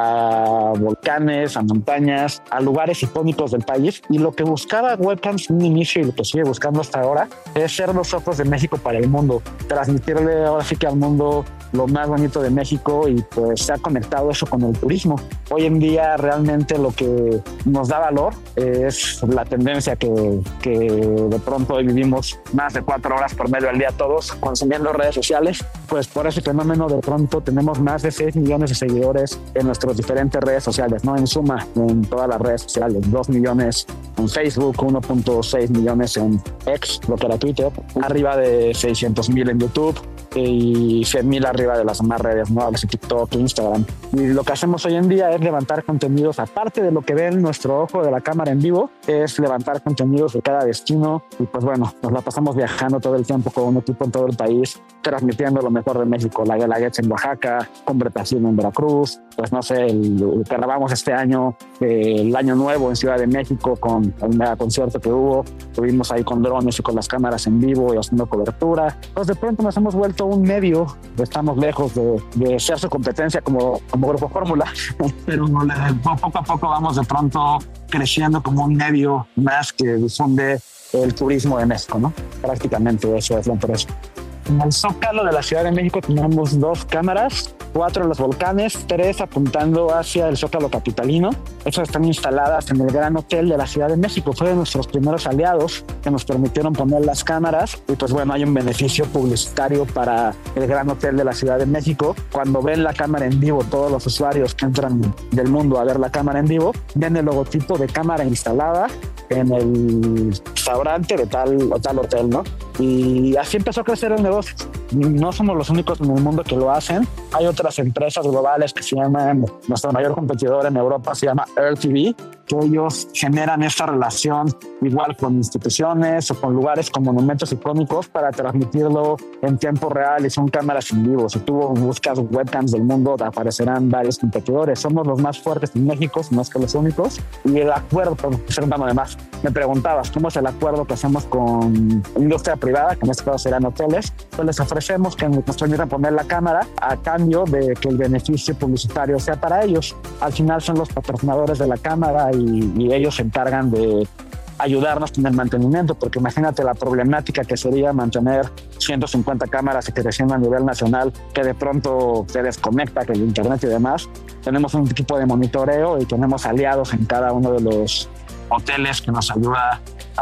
a volcanes, a montañas, a lugares icónicos del país. Y lo que buscaba Webcams en un inicio y lo que sigue buscando hasta ahora es ser los ojos de México para el mundo, transmitirle ahora sí que al mundo lo más bonito de México, y pues se ha conectado eso con el turismo. Hoy en día realmente lo que nos da valor es la tendencia que, que de pronto hoy vivimos más de cuatro horas por medio al día todos consumiendo redes sociales. Pues por ese fenómeno de pronto tenemos más de seis millones de seguidores en nuestras diferentes redes sociales, ¿no? En suma, en todas las redes sociales, dos millones en Facebook, uno punto seis millones en X, lo que era Twitter, arriba de seiscientos mil en YouTube y cien mil arriba de las demás redes, ¿no? TikTok, Instagram. Y lo que hacemos hoy en día es levantar contenidos, aparte de lo que ve en nuestro ojo de la cámara en vivo, es levantar contenidos de cada destino. Y pues bueno, nos la pasamos viajando todo el tiempo con un equipo en todo el país, transmitiendo lo mejor de México, la Guelaguetza en Oaxaca, Cumbre Tajín en Veracruz, pues no sé, el, el que grabamos este año, eh, el Año Nuevo en Ciudad de México con el mega concierto que hubo, estuvimos ahí con drones y con las cámaras en vivo y haciendo cobertura. Pues de pronto nos hemos vuelto un medio, estamos lejos de, de ser su competencia como, como Grupo Fórmula, pero poco a poco vamos de pronto creciendo como un medio más que difunde el turismo de México, ¿no? Prácticamente eso es la empresa. En el Zócalo de la Ciudad de México tenemos dos cámaras, cuatro en los volcanes, tres apuntando hacia el Zócalo capitalino. Estas están instaladas en el Gran Hotel de la Ciudad de México. Fue de nuestros primeros aliados que nos permitieron poner las cámaras. Y pues bueno, hay un beneficio publicitario para el Gran Hotel de la Ciudad de México. Cuando ven la cámara en vivo, todos los usuarios que entran del mundo a ver la cámara en vivo, ven el logotipo de cámara instalada en el restaurante de tal o tal hotel, ¿no? Y así empezó a crecer el negocio. No somos los únicos en el mundo que lo hacen. Hay otras empresas globales que se llaman, nuestro mayor competidor en Europa se llama Air T V, que ellos generan esta relación igual con instituciones o con lugares con monumentos icónicos para transmitirlo en tiempo real y son cámaras en vivo. Si tú buscas webcams del mundo, te aparecerán varios competidores. Somos los más fuertes en México, no es que los únicos. Y el acuerdo, preguntando además, me preguntabas, ¿cómo es el acuerdo que hacemos con industria privada, que en este caso serán hoteles? Pues les ofrecemos que nos permitan poner la cámara a cambio de que el beneficio publicitario sea para ellos. Al final son los patrocinadores de la cámara y, y ellos se encargan de ayudarnos con el mantenimiento, porque imagínate la problemática que sería mantener ciento cincuenta cámaras y creciendo a nivel nacional, que de pronto se desconecta, que el internet y demás. Tenemos un equipo de monitoreo y tenemos aliados en cada uno de los hoteles que nos ayuda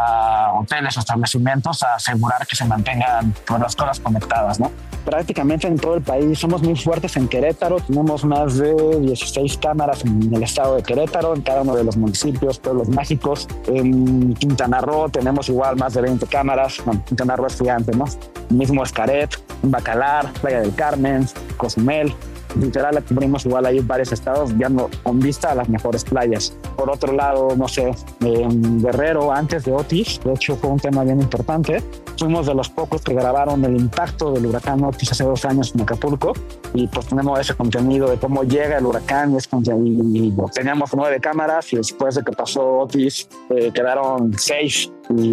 a hoteles o establecimientos a asegurar que se mantengan todas las cosas conectadas, ¿no? Prácticamente en todo el país somos muy fuertes en Querétaro, tenemos más de dieciséis cámaras en el estado de Querétaro, en cada uno de los municipios, pueblos mágicos. En Quintana Roo tenemos igual más de veinte cámaras, bueno, Quintana Roo es gigante, ¿no? Mismo Xcaret, Bacalar, Playa del Carmen, Cozumel. Literal, la cubrimos igual ahí en varios estados, ya no, con vista a las mejores playas. Por otro lado, no sé, en Guerrero, antes de Otis, de hecho fue un tema bien importante. Fuimos de los pocos que grabaron el impacto del huracán Otis hace dos años en Acapulco y pues tenemos ese contenido de cómo llega el huracán y, es, y, y teníamos nueve cámaras y después de que pasó Otis eh, quedaron seis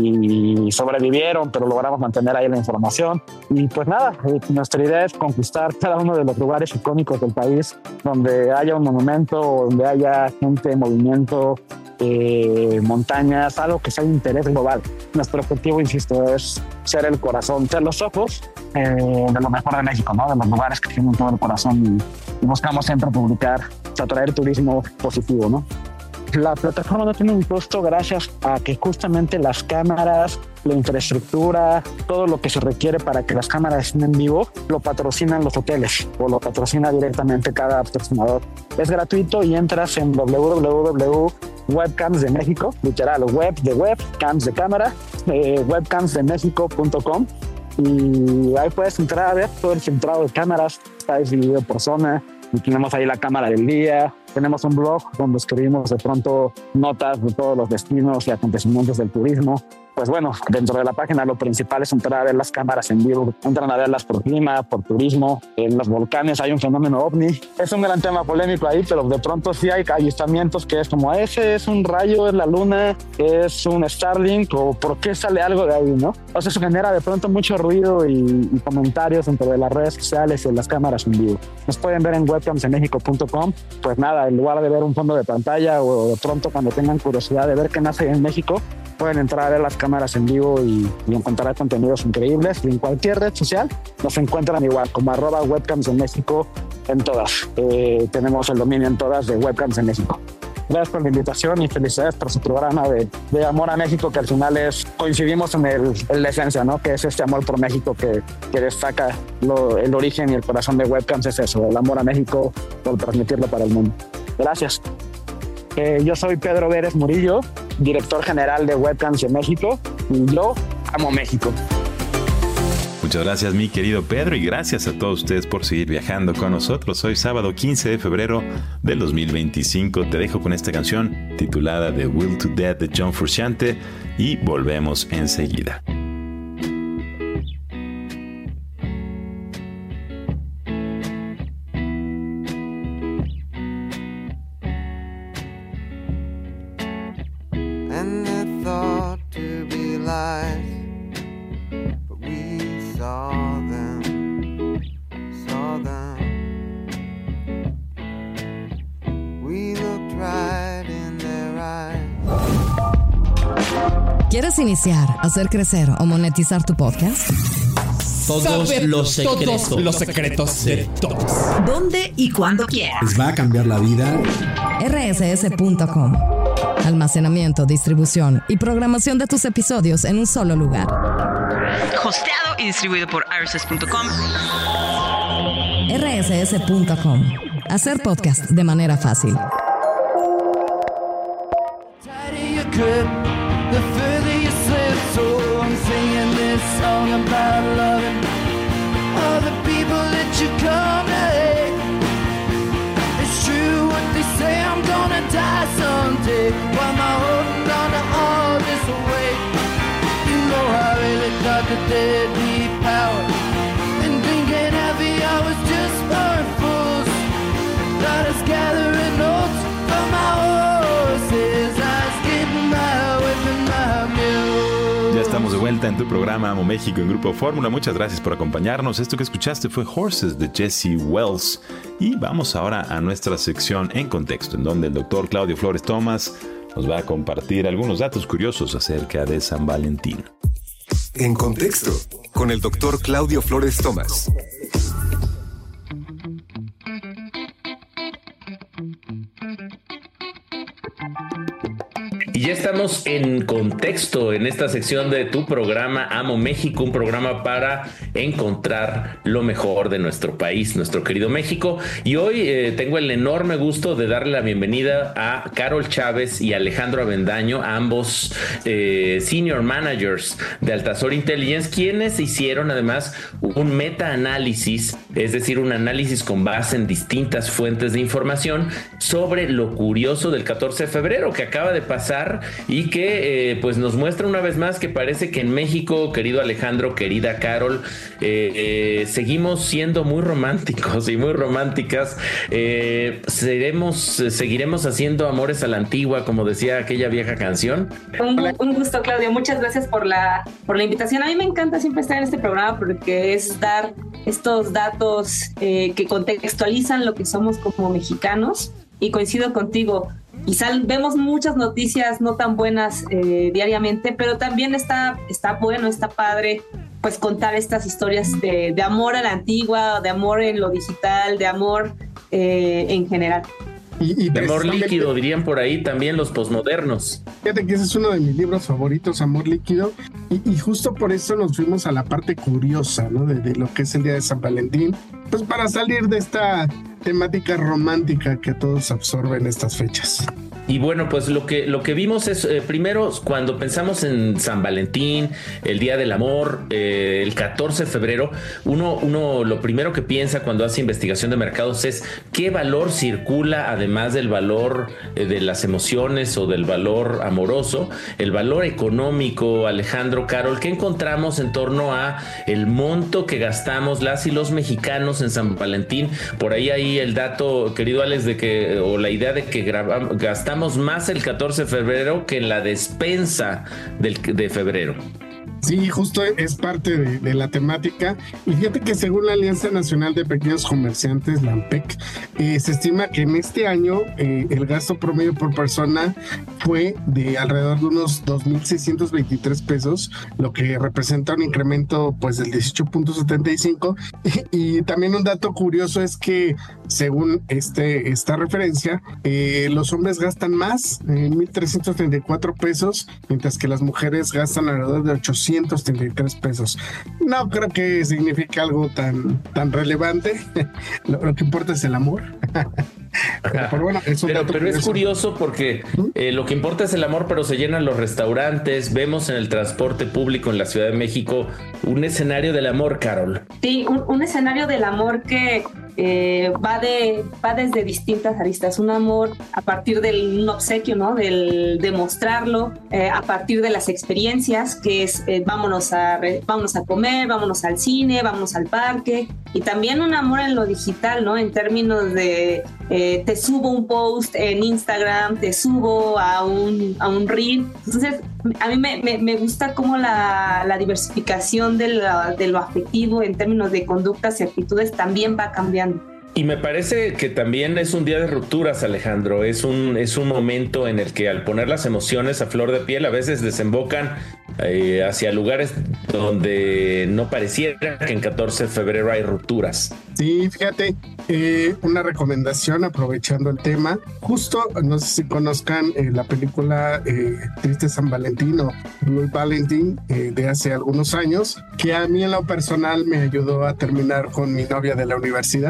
y sobrevivieron, pero logramos mantener ahí la información. Y pues nada, eh, nuestra idea es conquistar cada uno de los lugares icónicos del país donde haya un monumento, donde haya gente en movimiento, eh, montañas, algo que sea de interés global. Nuestro objetivo, insisto, es ser el corazón, ser los ojos eh, de lo mejor de México, ¿no? De los lugares que tienen todo el corazón y, y buscamos siempre publicar, atraer turismo positivo, ¿no? La plataforma no tiene un costo gracias a que justamente las cámaras, la infraestructura, todo lo que se requiere para que las cámaras estén en vivo, lo patrocinan los hoteles o lo patrocina directamente cada patrocinador. Es gratuito y entras en w w w punto webcams de México, literal, web de web, cams de cámara, eh, webcams de méxico punto com y ahí puedes entrar a ver todo el centrado de cámaras, está dividido por zona. Y tenemos ahí la cámara del día, tenemos un blog donde escribimos de pronto notas de todos los destinos y acontecimientos del turismo. Pues bueno, dentro de la página lo principal es entrar a ver las cámaras en vivo, entran a verlas por clima, por turismo, en los volcanes hay un fenómeno ovni. Es un gran tema polémico ahí, pero de pronto sí hay avistamientos que es como ese es un rayo, es la luna, es un Starlink o por qué sale algo de ahí, ¿no? O sea, eso genera de pronto mucho ruido y, y comentarios dentro de las redes sociales y en las cámaras en vivo. Nos pueden ver en webcams de méxico punto com. Pues nada, en lugar de ver un fondo de pantalla o de pronto cuando tengan curiosidad de ver qué nace en México, pueden entrar a ver las cámaras en vivo y, y encontrar contenidos increíbles. Y en cualquier red social nos encuentran igual, como arroba webcams en México en todas. Eh, tenemos el dominio en todas de Webcams en México. Gracias por la invitación y felicidades por su programa de, de Amor a México, que al final es, coincidimos en, el, en la esencia, ¿no? Que es este amor por México que, que destaca lo, el origen y el corazón de Webcams, es eso, el amor a México por transmitirlo para el mundo. Gracias. Eh, yo soy Pedro Vélez Murillo, director general de Webcams en México, y yo amo México. Muchas gracias, mi querido Pedro, y gracias a todos ustedes por seguir viajando con nosotros. Hoy sábado quince de febrero del dos mil veinticinco. Te dejo con esta canción titulada The Will to Death de John Frusciante y volvemos enseguida. And they're thought to be lies, but we saw them, saw them. We looked right in their eyes. ¿Quieres iniciar, hacer crecer o monetizar tu podcast? Todos Saber los secretos. Todos los secretos de todos. ¿Dónde y cuándo quieras? Les va a cambiar la vida. R S S punto com. Almacenamiento, distribución y programación de tus episodios en un solo lugar. Hosteado y distribuido por R S S punto com. R S S punto com. Hacer podcast de manera fácil. Tighter you grip, the further you slip. So I'm singing this song about loving all the people that you come to hate. It's true what they say, I'm gonna die someday. While I'm holding on to all this weight. You know I really thought that there'd be power. And thinking heavy I was just for fools. Thought I was gathering notes from my horses. I was getting my whip and my mule. Ya estamos de vuelta en tu programa Amo México en Grupo Fórmula. Muchas gracias por acompañarnos. Esto que escuchaste fue Horses de Jesse Wells. Y vamos ahora a nuestra sección En Contexto, en donde el doctor Claudio Flores Tomás nos va a compartir algunos datos curiosos acerca de San Valentín. En Contexto, con el doctor Claudio Flores Tomás. Y ya estamos en contexto en esta sección de tu programa Amo México, un programa para encontrar lo mejor de nuestro país, nuestro querido México. Y hoy eh, tengo el enorme gusto de darle la bienvenida a Carol Chávez y Alejandro Avendaño, ambos eh, senior managers de Altazor Intelligence, quienes hicieron además un meta-análisis, es decir, un análisis con base en distintas fuentes de información sobre lo curioso del catorce de febrero que acaba de pasar y que eh, pues nos muestra una vez más que parece que en México, querido Alejandro, querida Carol, eh, eh, seguimos siendo muy románticos y muy románticas. Eh, seremos, seguiremos haciendo amores a la antigua, como decía aquella vieja canción. Un, un gusto, Claudio. Muchas gracias por la, por la invitación. A mí me encanta siempre estar en este programa porque es dar estos datos eh, que contextualizan lo que somos como mexicanos. Y coincido contigo. Quizá vemos muchas noticias no tan buenas eh, diariamente, pero también está, está bueno, está padre pues contar estas historias de, de amor a la antigua, de amor en lo digital, de amor eh, en general. Y, y de amor líquido, dirían por ahí también los posmodernos. Fíjate que ese es uno de mis libros favoritos, Amor Líquido, y, y justo por eso nos fuimos a la parte curiosa, ¿no? De, de lo que es el Día de San Valentín, pues para salir de esta temática romántica que a todos absorben estas fechas. Y bueno, pues lo que, lo que vimos es, eh, primero, cuando pensamos en San Valentín, el Día del Amor, eh, el catorce de febrero, uno, uno lo primero que piensa cuando hace investigación de mercados es qué valor circula, además del valor eh, de las emociones o del valor amoroso, el valor económico. Alejandro, Carol, ¿qué encontramos en torno a el monto que gastamos las y los mexicanos en San Valentín? Por ahí hay el dato, querido Alex, de que, o la idea de que grabamos, gastamos más el catorce de febrero que en la despensa del, de febrero. Sí, justo es parte de, de la temática. Y fíjate que según la Alianza Nacional de Pequeños Comerciantes, la ANPEC, eh, se estima que en este año eh, el gasto promedio por persona fue de alrededor de unos dos mil seiscientos veintitrés pesos, lo que representa un incremento pues del dieciocho punto setenta y cinco. Y, y también un dato curioso es que según este, esta referencia, eh, los hombres gastan más, eh, mil trescientos treinta y cuatro pesos, mientras que las mujeres gastan alrededor de ochocientos treinta y tres pesos. No creo que signifique algo tan, tan relevante. lo, lo que importa es el amor. pero, pero bueno, es un pero, dato pero es curioso. curioso porque eh, lo que importa es el amor, pero se llenan los restaurantes. Vemos en el transporte público en la Ciudad de México un escenario del amor, Carol. Sí, un, un escenario del amor que eh, va de va desde distintas aristas. Un amor a partir del un obsequio, ¿no? Del demostrarlo, eh, a partir de las experiencias, que es eh, vámonos a re, vámonos a comer, vámonos al cine, vámonos al parque, y también un amor en lo digital, ¿no? En términos de eh, te subo un post en Instagram, te subo a un a un reel. Entonces a mí me, me, me gusta como la, la diversificación de, la, de lo afectivo en términos de conductas y actitudes también va cambiando. Y me parece que también es un día de rupturas, Alejandro. Es un, es un momento en el que al poner las emociones a flor de piel a veces desembocan eh, hacia lugares donde no pareciera que en catorce de febrero hay rupturas. Sí, fíjate, eh, una recomendación aprovechando el tema. Justo, no sé si conozcan eh, la película eh, Triste San Valentín o Blue Valentine eh, de hace algunos años, que a mí en lo personal me ayudó a terminar con mi novia de la universidad.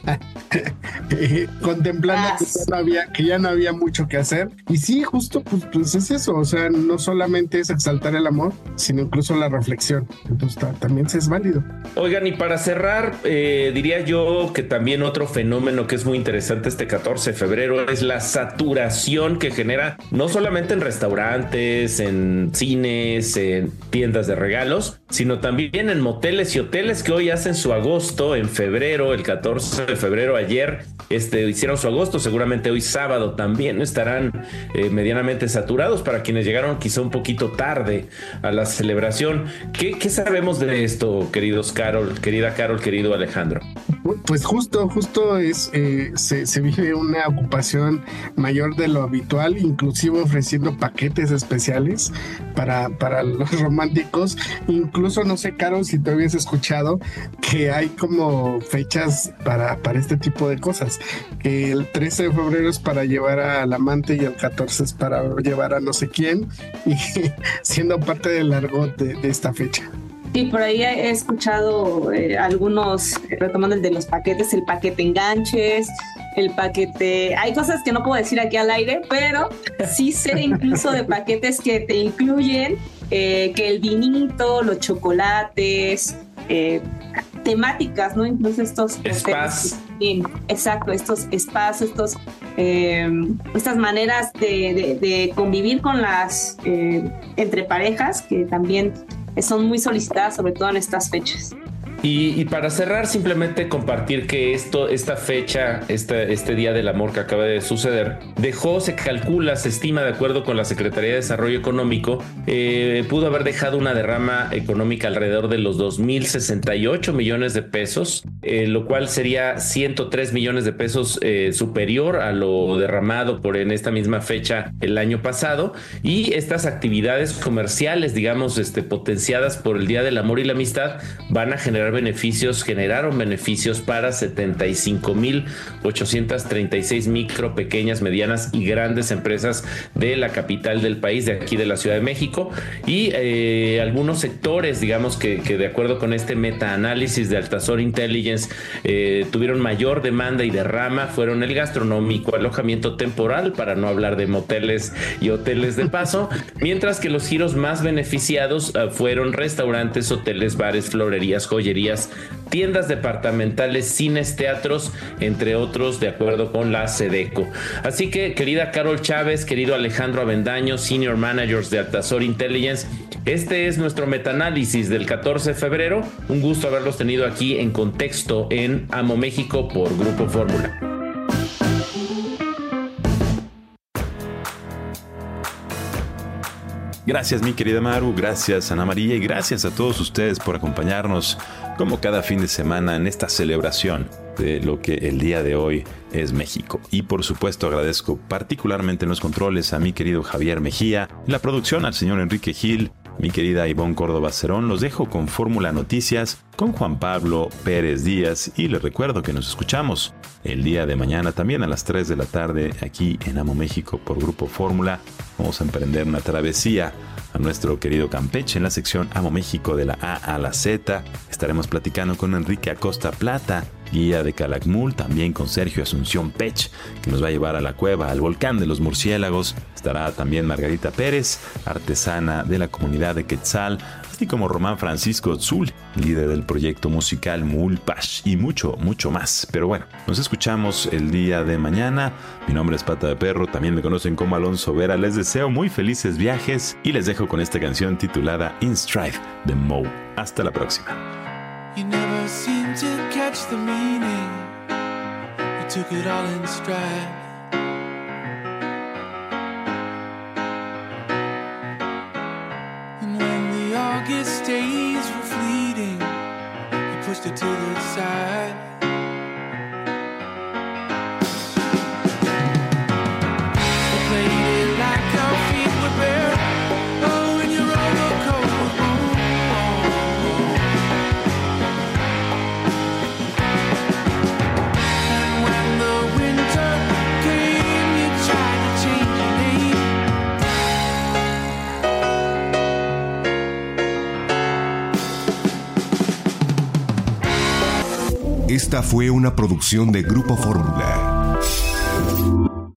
eh, contemplando que ya, no había, que ya no había mucho que hacer. Y sí, justo pues, pues es eso, o sea, no solamente es exaltar el amor, sino incluso la reflexión. Entonces también es válido. Oigan, y para cerrar, eh, diría yo que también otro fenómeno que es muy interesante este catorce de febrero es la saturación que genera no solamente en restaurantes, en cines, en tiendas de regalos, sino también en moteles y hoteles que hoy hacen su agosto en febrero, el catorce de febrero. Ayer este, hicieron su agosto, seguramente hoy sábado también estarán eh, medianamente saturados para quienes llegaron quizá un poquito tarde a la celebración. ¿Qué, qué sabemos de esto, queridos Carol, querida Carol, querido Alejandro? Pues justo, justo es eh, se, se vive una ocupación mayor de lo habitual, inclusive ofreciendo paquetes especiales para, para los románticos. Incluso, no sé, Carol, si te habías escuchado que hay como fechas para, para este tipo de cosas, que el trece de febrero es para llevar al amante y el catorce es para llevar a no sé quién, y siendo parte del argot de, de esta fecha. Sí, por ahí he escuchado eh, algunos, retomando el de los paquetes, el paquete enganches, el paquete... Hay cosas que no puedo decir aquí al aire, pero sí sé incluso de paquetes que te incluyen eh, que el vinito, los chocolates, eh, temáticas, ¿no? Incluso estos... Spas. Sí, exacto, estos spas, estos, eh, estas maneras de, de, de convivir con las... Eh, entre parejas, que también... son muy solicitadas, sobre todo en estas fechas. Y, y para cerrar, simplemente compartir que esto, esta fecha, este, este Día del Amor que acaba de suceder, dejó, se calcula, se estima, de acuerdo con la Secretaría de Desarrollo Económico, eh, pudo haber dejado una derrama económica alrededor de los dos mil sesenta y ocho millones de pesos, eh, lo cual sería ciento tres millones de pesos eh, superior a lo derramado por en esta misma fecha el año pasado. Y estas actividades comerciales, digamos, este, potenciadas por el Día del Amor y la Amistad, van a generar beneficios, generaron beneficios para setenta y cinco mil ochocientas treinta y seis micro, pequeñas, medianas y grandes empresas de la capital del país, de aquí de la Ciudad de México, y eh, algunos sectores, digamos, que, que de acuerdo con este metaanálisis de Altazor Intelligence eh, tuvieron mayor demanda y derrama, fueron el gastronómico, alojamiento temporal, para no hablar de moteles y hoteles de paso, mientras que los giros más beneficiados uh, fueron restaurantes, hoteles, bares, florerías, joyerías, tiendas departamentales, cines, teatros, entre otros, de acuerdo con la SEDECO. Así que, querida Carol Chávez, querido Alejandro Avendaño, Senior Managers de Altazor Intelligence, este es nuestro metaanálisis del catorce de febrero. Un gusto haberlos tenido aquí en contexto en Amo México por Grupo Fórmula. Gracias, mi querida Maru, gracias, Ana María, y gracias a todos ustedes por acompañarnos como cada fin de semana en esta celebración de lo que el día de hoy es México. Y por supuesto agradezco particularmente en los controles a mi querido Javier Mejía, en la producción al señor Enrique Gil, mi querida Ivonne Córdoba Cerón. Los dejo con Fórmula Noticias con Juan Pablo Pérez Díaz, y les recuerdo que nos escuchamos el día de mañana también a las tres de la tarde aquí en Amo México por Grupo Fórmula. Vamos a emprender una travesía a nuestro querido Campeche en la sección Amo México de la A a la Z. Estaremos platicando con Enrique Acosta Plata, guía de Calakmul, también con Sergio Asunción Pech, que nos va a llevar a la cueva, al volcán de los murciélagos. Estará también Margarita Pérez, artesana de la comunidad de Quetzal, así como Román Francisco Tzul, líder del proyecto musical Mulpash, y mucho, mucho más. Pero bueno, nos escuchamos el día de mañana. Mi nombre es Pata de Perro, también me conocen como Alonso Vera. Les deseo muy felices viajes y les dejo con esta canción titulada In Stride de Moe. Hasta la próxima. You never seem to catch the meaning. You took it all in stride. And when the August days were fleeting, you pushed it to the side. You played it like our feet were bare. Oh, and your overcoat was warm. Esta fue una producción de Grupo Fórmula.